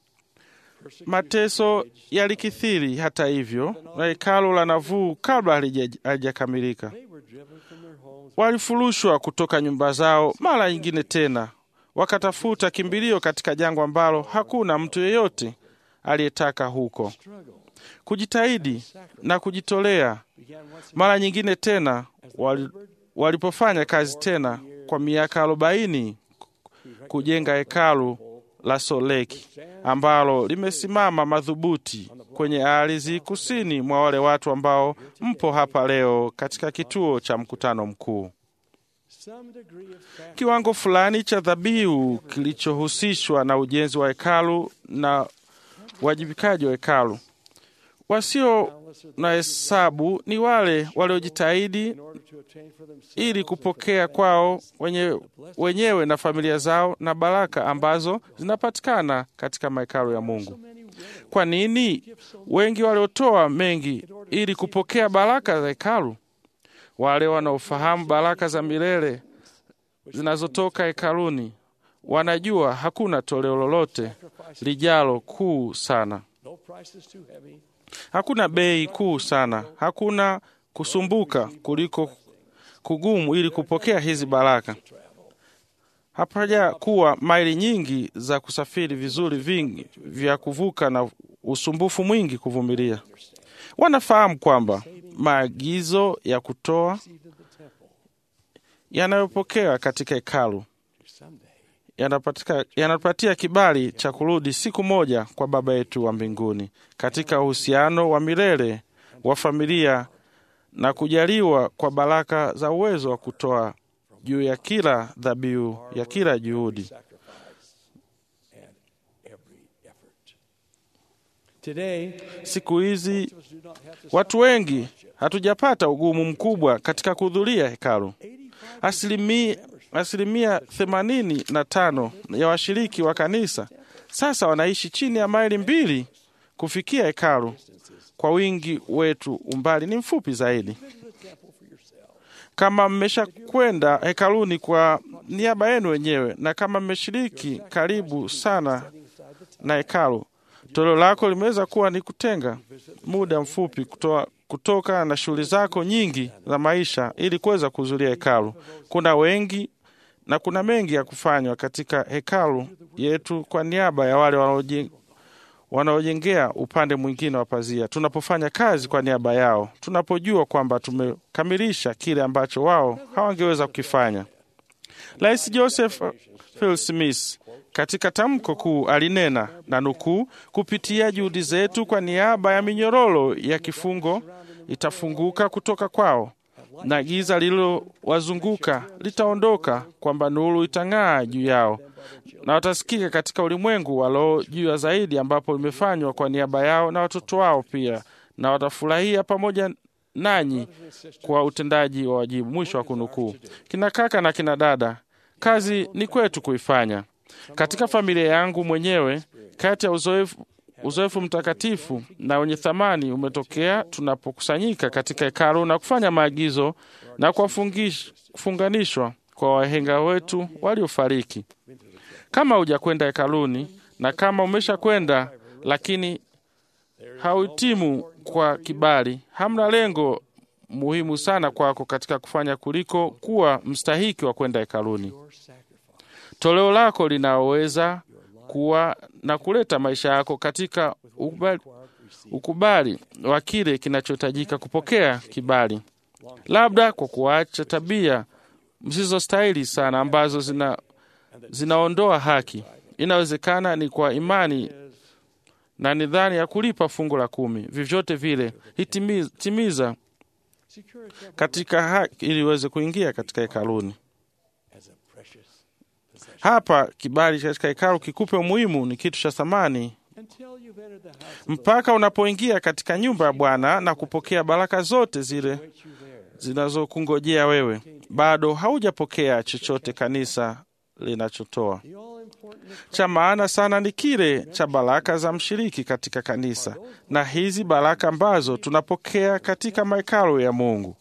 Mateso yalikithiri hata hivyo, na hekalu la Nauvoo kabla halijakamilika. Walifurushwa kutoka nyumba zao mara nyingine tena, wakatafuta kimbilio katika jangwa ambalo hakuna mtu yeyote aliyetaka huko. Kujitahidi na kujitolea mara nyingine tena, walipofanya kazi tena kwa miaka arobaini kujenga hekalu la Soleki ambalo limesimama madhubuti kwenye ardhi kusini mwa wale watu ambao mpo hapa leo katika kituo cha mkutano mkuu. Kiwango fulani cha dhabihu kilichohusishwa na ujenzi wa hekalu na wajibikaji wa hekalu. Wasio na hesabu ni wale waliojitahidi ili kupokea kwao wenye, wenyewe na familia zao na baraka ambazo zinapatikana katika mahekalu ya Mungu. Kwa nini wengi waliotoa mengi ili kupokea baraka za hekalu? Wale wanaofahamu baraka za milele zinazotoka hekaluni wanajua hakuna toleo lolote lijalo kuu sana. Hakuna bei kuu sana, hakuna kusumbuka kuliko kugumu ili kupokea hizi baraka. Hapaja kuwa maili nyingi za kusafiri, vizuri vingi vya kuvuka na usumbufu mwingi kuvumilia. Wanafahamu kwamba maagizo ya kutoa yanayopokea katika hekalu yanapatia kibali cha kurudi siku moja kwa Baba yetu wa mbinguni katika uhusiano wa milele wa familia na kujaliwa kwa baraka za uwezo wa kutoa juu ya kila dhabihu ya kila juhudi. Siku hizi watu wengi hatujapata ugumu mkubwa katika kuhudhuria hekalu. Asilimia asilimia themanini na tano ya washiriki wa kanisa sasa wanaishi chini ya maili mbili kufikia hekalu. Kwa wingi wetu umbali ni mfupi zaidi. Kama mmesha kwenda hekaluni kwa niaba yenu wenyewe na kama mmeshiriki karibu sana na hekalu, toleo lako limeweza kuwa ni kutenga muda mfupi kutoa kutoka na shughuli zako nyingi za maisha ili kuweza kuhudhuria hekalu. Kuna wengi na kuna mengi ya kufanywa katika hekalu yetu kwa niaba ya wale wanaojengea upande mwingine wa pazia. Tunapofanya kazi kwa niaba yao, tunapojua kwamba tumekamilisha kile ambacho wao hawangeweza kukifanya. Rais Joseph Phil Smith katika tamko kuu alinena na nukuu, kupitia juhudi zetu kwa niaba ya minyororo ya kifungo itafunguka kutoka kwao na giza lililowazunguka litaondoka, kwamba nuru itang'aa juu yao na watasikika katika ulimwengu wa roho juu ya zaidi, ambapo limefanywa kwa niaba yao na watoto wao pia, na watafurahia pamoja nanyi kwa utendaji wa wajibu. Mwisho wa kunukuu. Kina kaka na kina dada, kazi ni kwetu kuifanya. Katika familia yangu mwenyewe, kati ya uzoefu uzoefu mtakatifu na wenye thamani umetokea tunapokusanyika katika hekalu na kufanya maagizo na kufunganishwa kwa wahenga wetu waliofariki. Kama hujakwenda hekaluni na kama umesha kwenda lakini hauhitimu kwa kibali, hamna lengo muhimu sana kwako katika kufanya kuliko kuwa mstahiki wa kwenda hekaluni. Toleo lako linaweza kuwa na kuleta maisha yako katika ukubali, ukubali wa kile kinachohitajika kupokea kibali, labda kwa kuacha tabia msizostahili sana ambazo zina zinaondoa haki. Inawezekana ni kwa imani na nidhani ya kulipa fungu la kumi. Vyovyote vile hitimiza timiza katika haki ili uweze kuingia katika hekaluni. Hapa kibali katika hekalu kikupe umuhimu, ni kitu cha thamani mpaka unapoingia katika nyumba ya Bwana na kupokea baraka zote zile zinazokungojea wewe. Bado haujapokea chochote kanisa linachotoa. Cha maana sana ni kile cha baraka za mshiriki katika kanisa, na hizi baraka ambazo tunapokea katika mahekalu ya Mungu.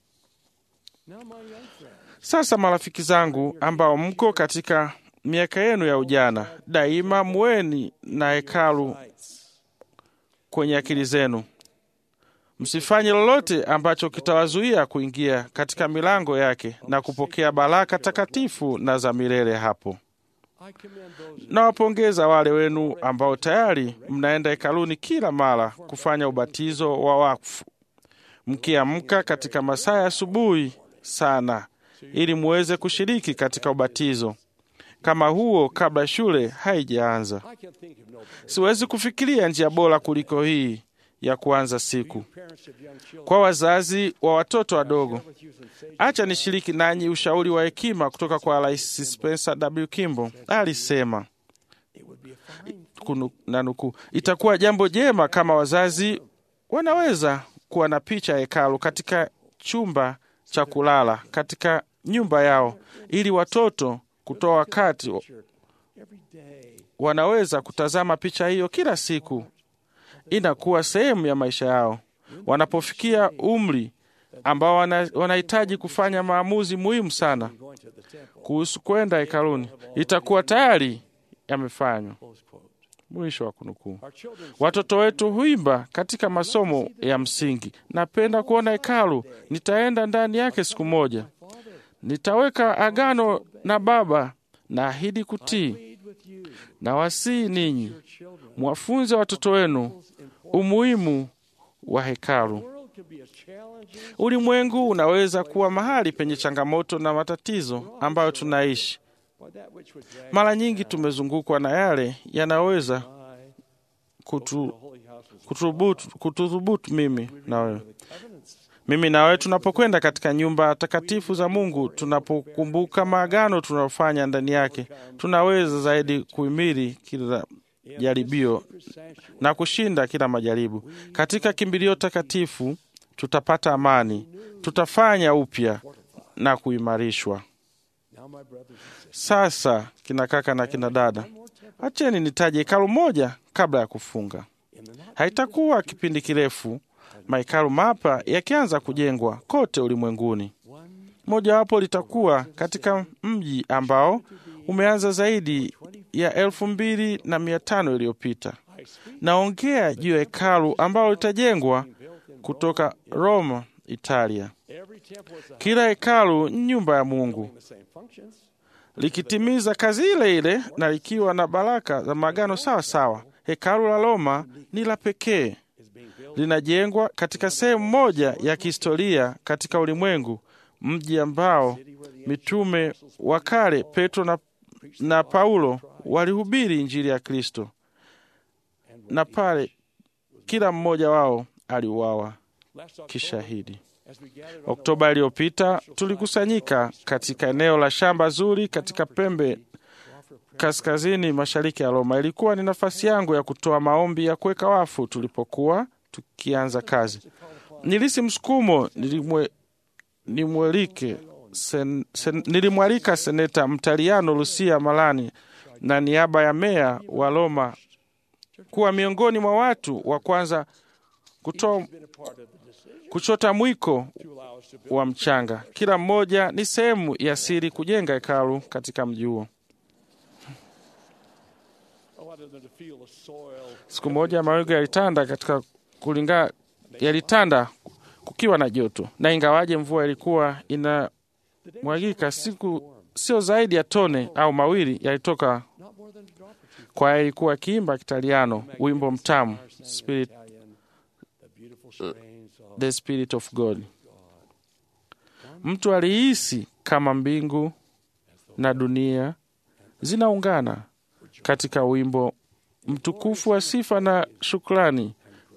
Sasa marafiki zangu ambao mko katika miaka yenu ya ujana, daima muweni na hekalu kwenye akili zenu. Msifanye lolote ambacho kitawazuia kuingia katika milango yake na kupokea baraka takatifu na za milele hapo. Nawapongeza wale wenu ambao tayari mnaenda hekaluni kila mara kufanya ubatizo wa wakfu, mkiamka katika masaa ya asubuhi sana ili muweze kushiriki katika ubatizo kama huo kabla shule haijaanza. Siwezi kufikiria njia bora kuliko hii ya kuanza siku. Kwa wazazi wa watoto wadogo, acha nishiriki nanyi ushauri wa hekima kutoka kwa Rais Spencer W. Kimball. Alisema na nukuu, itakuwa jambo jema kama wazazi wanaweza kuwa na picha ya hekalu katika chumba cha kulala katika nyumba yao, ili watoto kutoa wakati wanaweza kutazama picha hiyo kila siku. Inakuwa sehemu ya maisha yao. Wanapofikia umri ambao wanahitaji kufanya maamuzi muhimu sana kuhusu kwenda hekaluni, itakuwa tayari yamefanywa. Mwisho wa kunukuu. Watoto wetu huimba katika masomo ya msingi, napenda kuona hekalu, nitaenda ndani yake siku moja, nitaweka agano na Baba, na ahidi kutii. Na wasii ninyi mwafunze watoto wenu umuhimu wa hekalu. Ulimwengu unaweza kuwa mahali penye changamoto na matatizo ambayo tunaishi. Mara nyingi tumezungukwa na yale yanaweza kutu, kutubutu, kutudhubutu mimi na wewe. Mimi na wewe tunapokwenda katika nyumba takatifu za Mungu, tunapokumbuka maagano tunayofanya ndani yake, tunaweza zaidi kuhimili kila jaribio na kushinda kila majaribu. Katika kimbilio takatifu tutapata amani, tutafanya upya na kuimarishwa. Sasa kina kaka na kina dada, acheni nitaje hekalu moja kabla ya kufunga. Haitakuwa kipindi kirefu mahekalu mapya yakianza kujengwa kote ulimwenguni. Mojawapo litakuwa katika mji ambao umeanza zaidi ya elfu mbili na mia tano iliyopita. Naongea juu ya hekalu ambalo litajengwa kutoka Roma, Italia. Kila hekalu ni nyumba ya Mungu, likitimiza kazi ile ile na likiwa na baraka za maagano sawa sawa. Hekalu la Roma ni la pekee, linajengwa katika sehemu moja ya kihistoria katika ulimwengu, mji ambao mitume wa kale Petro na, na Paulo walihubiri injili ya Kristo, na pale kila mmoja wao aliuawa kishahidi. Oktoba iliyopita tulikusanyika katika eneo la shamba zuri katika pembe kaskazini mashariki ya Roma. Ilikuwa ni nafasi yangu ya kutoa maombi ya kuweka wafu tulipokuwa tukianza kazi. Nilisi msukumo nilimwe, nimwelike sen, sen, nilimwalika seneta Mtaliano Lucia Malani na niaba ya meya wa Roma kuwa miongoni mwa watu wa kwanza kutoa kuchota mwiko wa mchanga. Kila mmoja ni sehemu ya siri kujenga hekalu katika mji huo. Siku moja mawingu yalitanda katika kulinga yalitanda kukiwa na joto, na ingawaje mvua ilikuwa inamwagika siku sio zaidi ya tone au mawili yalitoka Kwaya ilikuwa akiimba Kitaliano wimbo mtamu Spirit, the Spirit of God. Mtu alihisi kama mbingu na dunia zinaungana katika wimbo mtukufu wa sifa na shukrani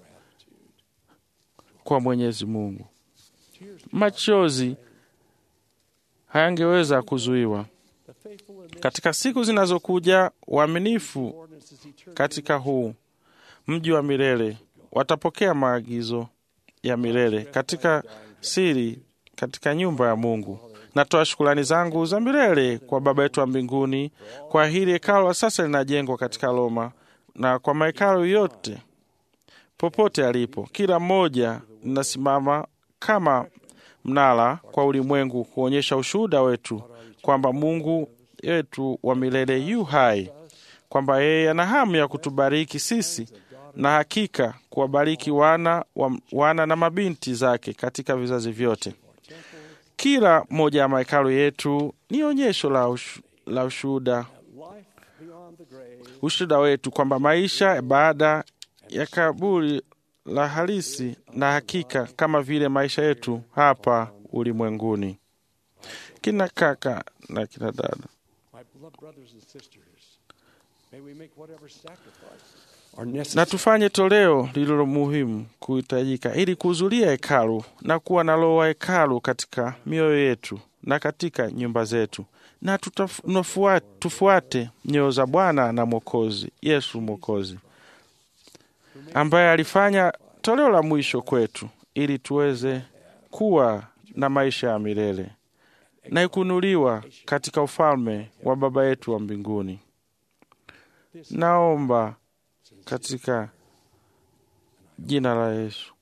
kwa Mwenyezi Mungu. Machozi hayangeweza kuzuiwa. Katika siku zinazokuja, waaminifu katika huu mji wa milele watapokea maagizo ya milele katika siri katika nyumba ya Mungu. Natoa shukrani zangu za milele kwa Baba yetu wa mbinguni kwa hili hekalu sasa linajengwa katika Roma, na kwa mahekalu yote popote alipo. Kila mmoja linasimama kama mnara kwa ulimwengu kuonyesha ushuhuda wetu kwamba Mungu wetu wa milele yu hai, kwamba yeye ana hamu ya kutubariki sisi na hakika kuwabariki wana, wa, wana na mabinti zake katika vizazi vyote. Kila moja ya mahekalu yetu ni onyesho la, ushu, la ushuhuda ushuhuda wetu kwamba maisha baada ya kaburi la halisi na hakika kama vile maisha yetu hapa ulimwenguni. Kina kaka na kina dada, na tufanye toleo lililo muhimu kuhitajika ili kuhudhuria hekalu na kuwa na roho wa hekalu katika mioyo yetu na katika nyumba zetu, na tutafuate tufuate nyoyo za Bwana na Mwokozi Yesu Mwokozi, ambaye alifanya toleo la mwisho kwetu ili tuweze kuwa na maisha ya milele na ikunuliwa katika ufalme wa Baba yetu wa mbinguni. Naomba katika jina la Yesu,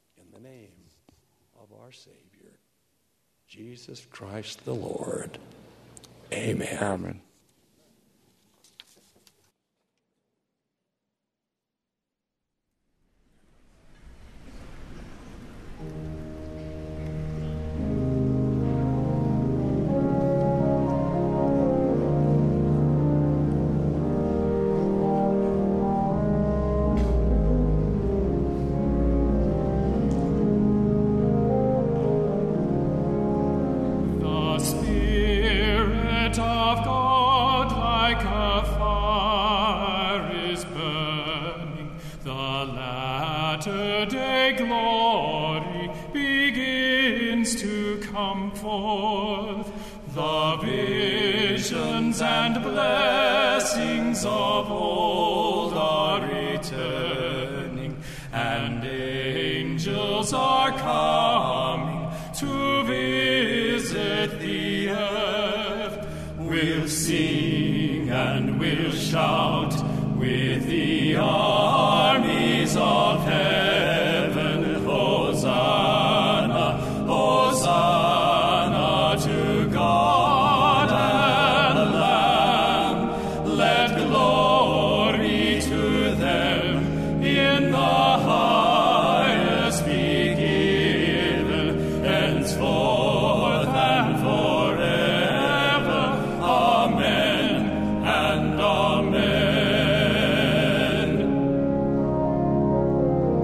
Jesus Christ the Lord. Amen. Amen. And blessings of old are returning, and angels are coming to visit the earth. We'll sing and we'll shout with the armies of heaven. Hosanna, Hosanna to God. Amen.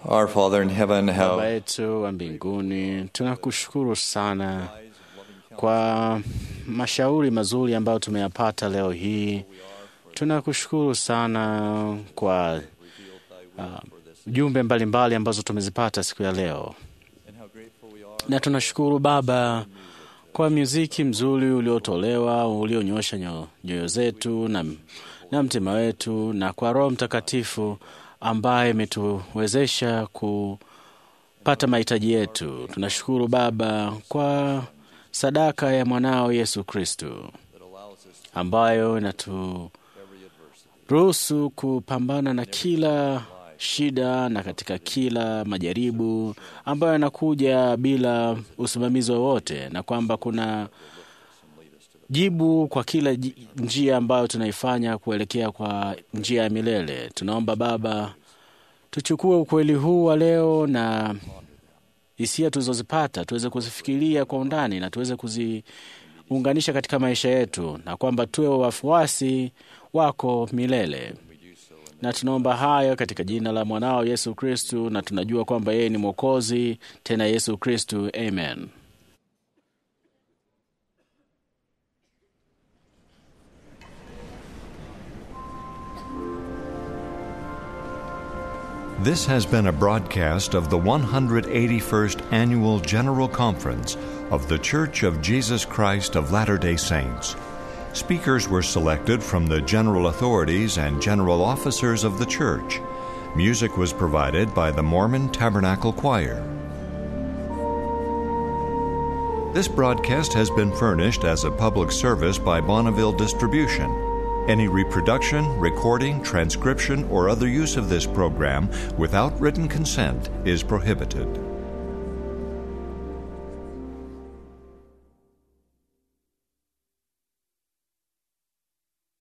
Our Father in heaven, Baba how yetu wa mbinguni, tunakushukuru sana kwa mashauri mazuri ambayo tumeyapata leo hii. Tunakushukuru sana kwa uh, jumbe mbalimbali ambazo tumezipata siku ya leo, na tunashukuru Baba kwa muziki mzuri uliotolewa, ulionyosha nyo, nyoyo zetu na, na mtima wetu, na kwa Roho Mtakatifu ambaye imetuwezesha kupata mahitaji yetu. Tunashukuru Baba kwa sadaka ya mwanao Yesu Kristo ambayo inaturuhusu kupambana na kila shida na katika kila majaribu ambayo yanakuja bila usimamizi wowote, na kwamba kuna jibu kwa kila njia ambayo tunaifanya kuelekea kwa njia ya milele. Tunaomba Baba, tuchukue ukweli huu wa leo na hisia tulizozipata tuweze kuzifikiria kwa undani na tuweze kuziunganisha katika maisha yetu, na kwamba tuwe wafuasi wako milele. Na tunaomba hayo katika jina la mwanao Yesu Kristo, na tunajua kwamba yeye ni Mwokozi, tena Yesu Kristo. Amen. This has been a broadcast of the one hundred eighty-first Annual General Conference of The Church of Jesus Christ of Latter-day Saints. Speakers were selected from the general authorities and general officers of the church. Music was provided by the Mormon Tabernacle Choir. This broadcast has been furnished as a public service by Bonneville Distribution. Any reproduction, recording, transcription, or other use of this program without written consent is prohibited.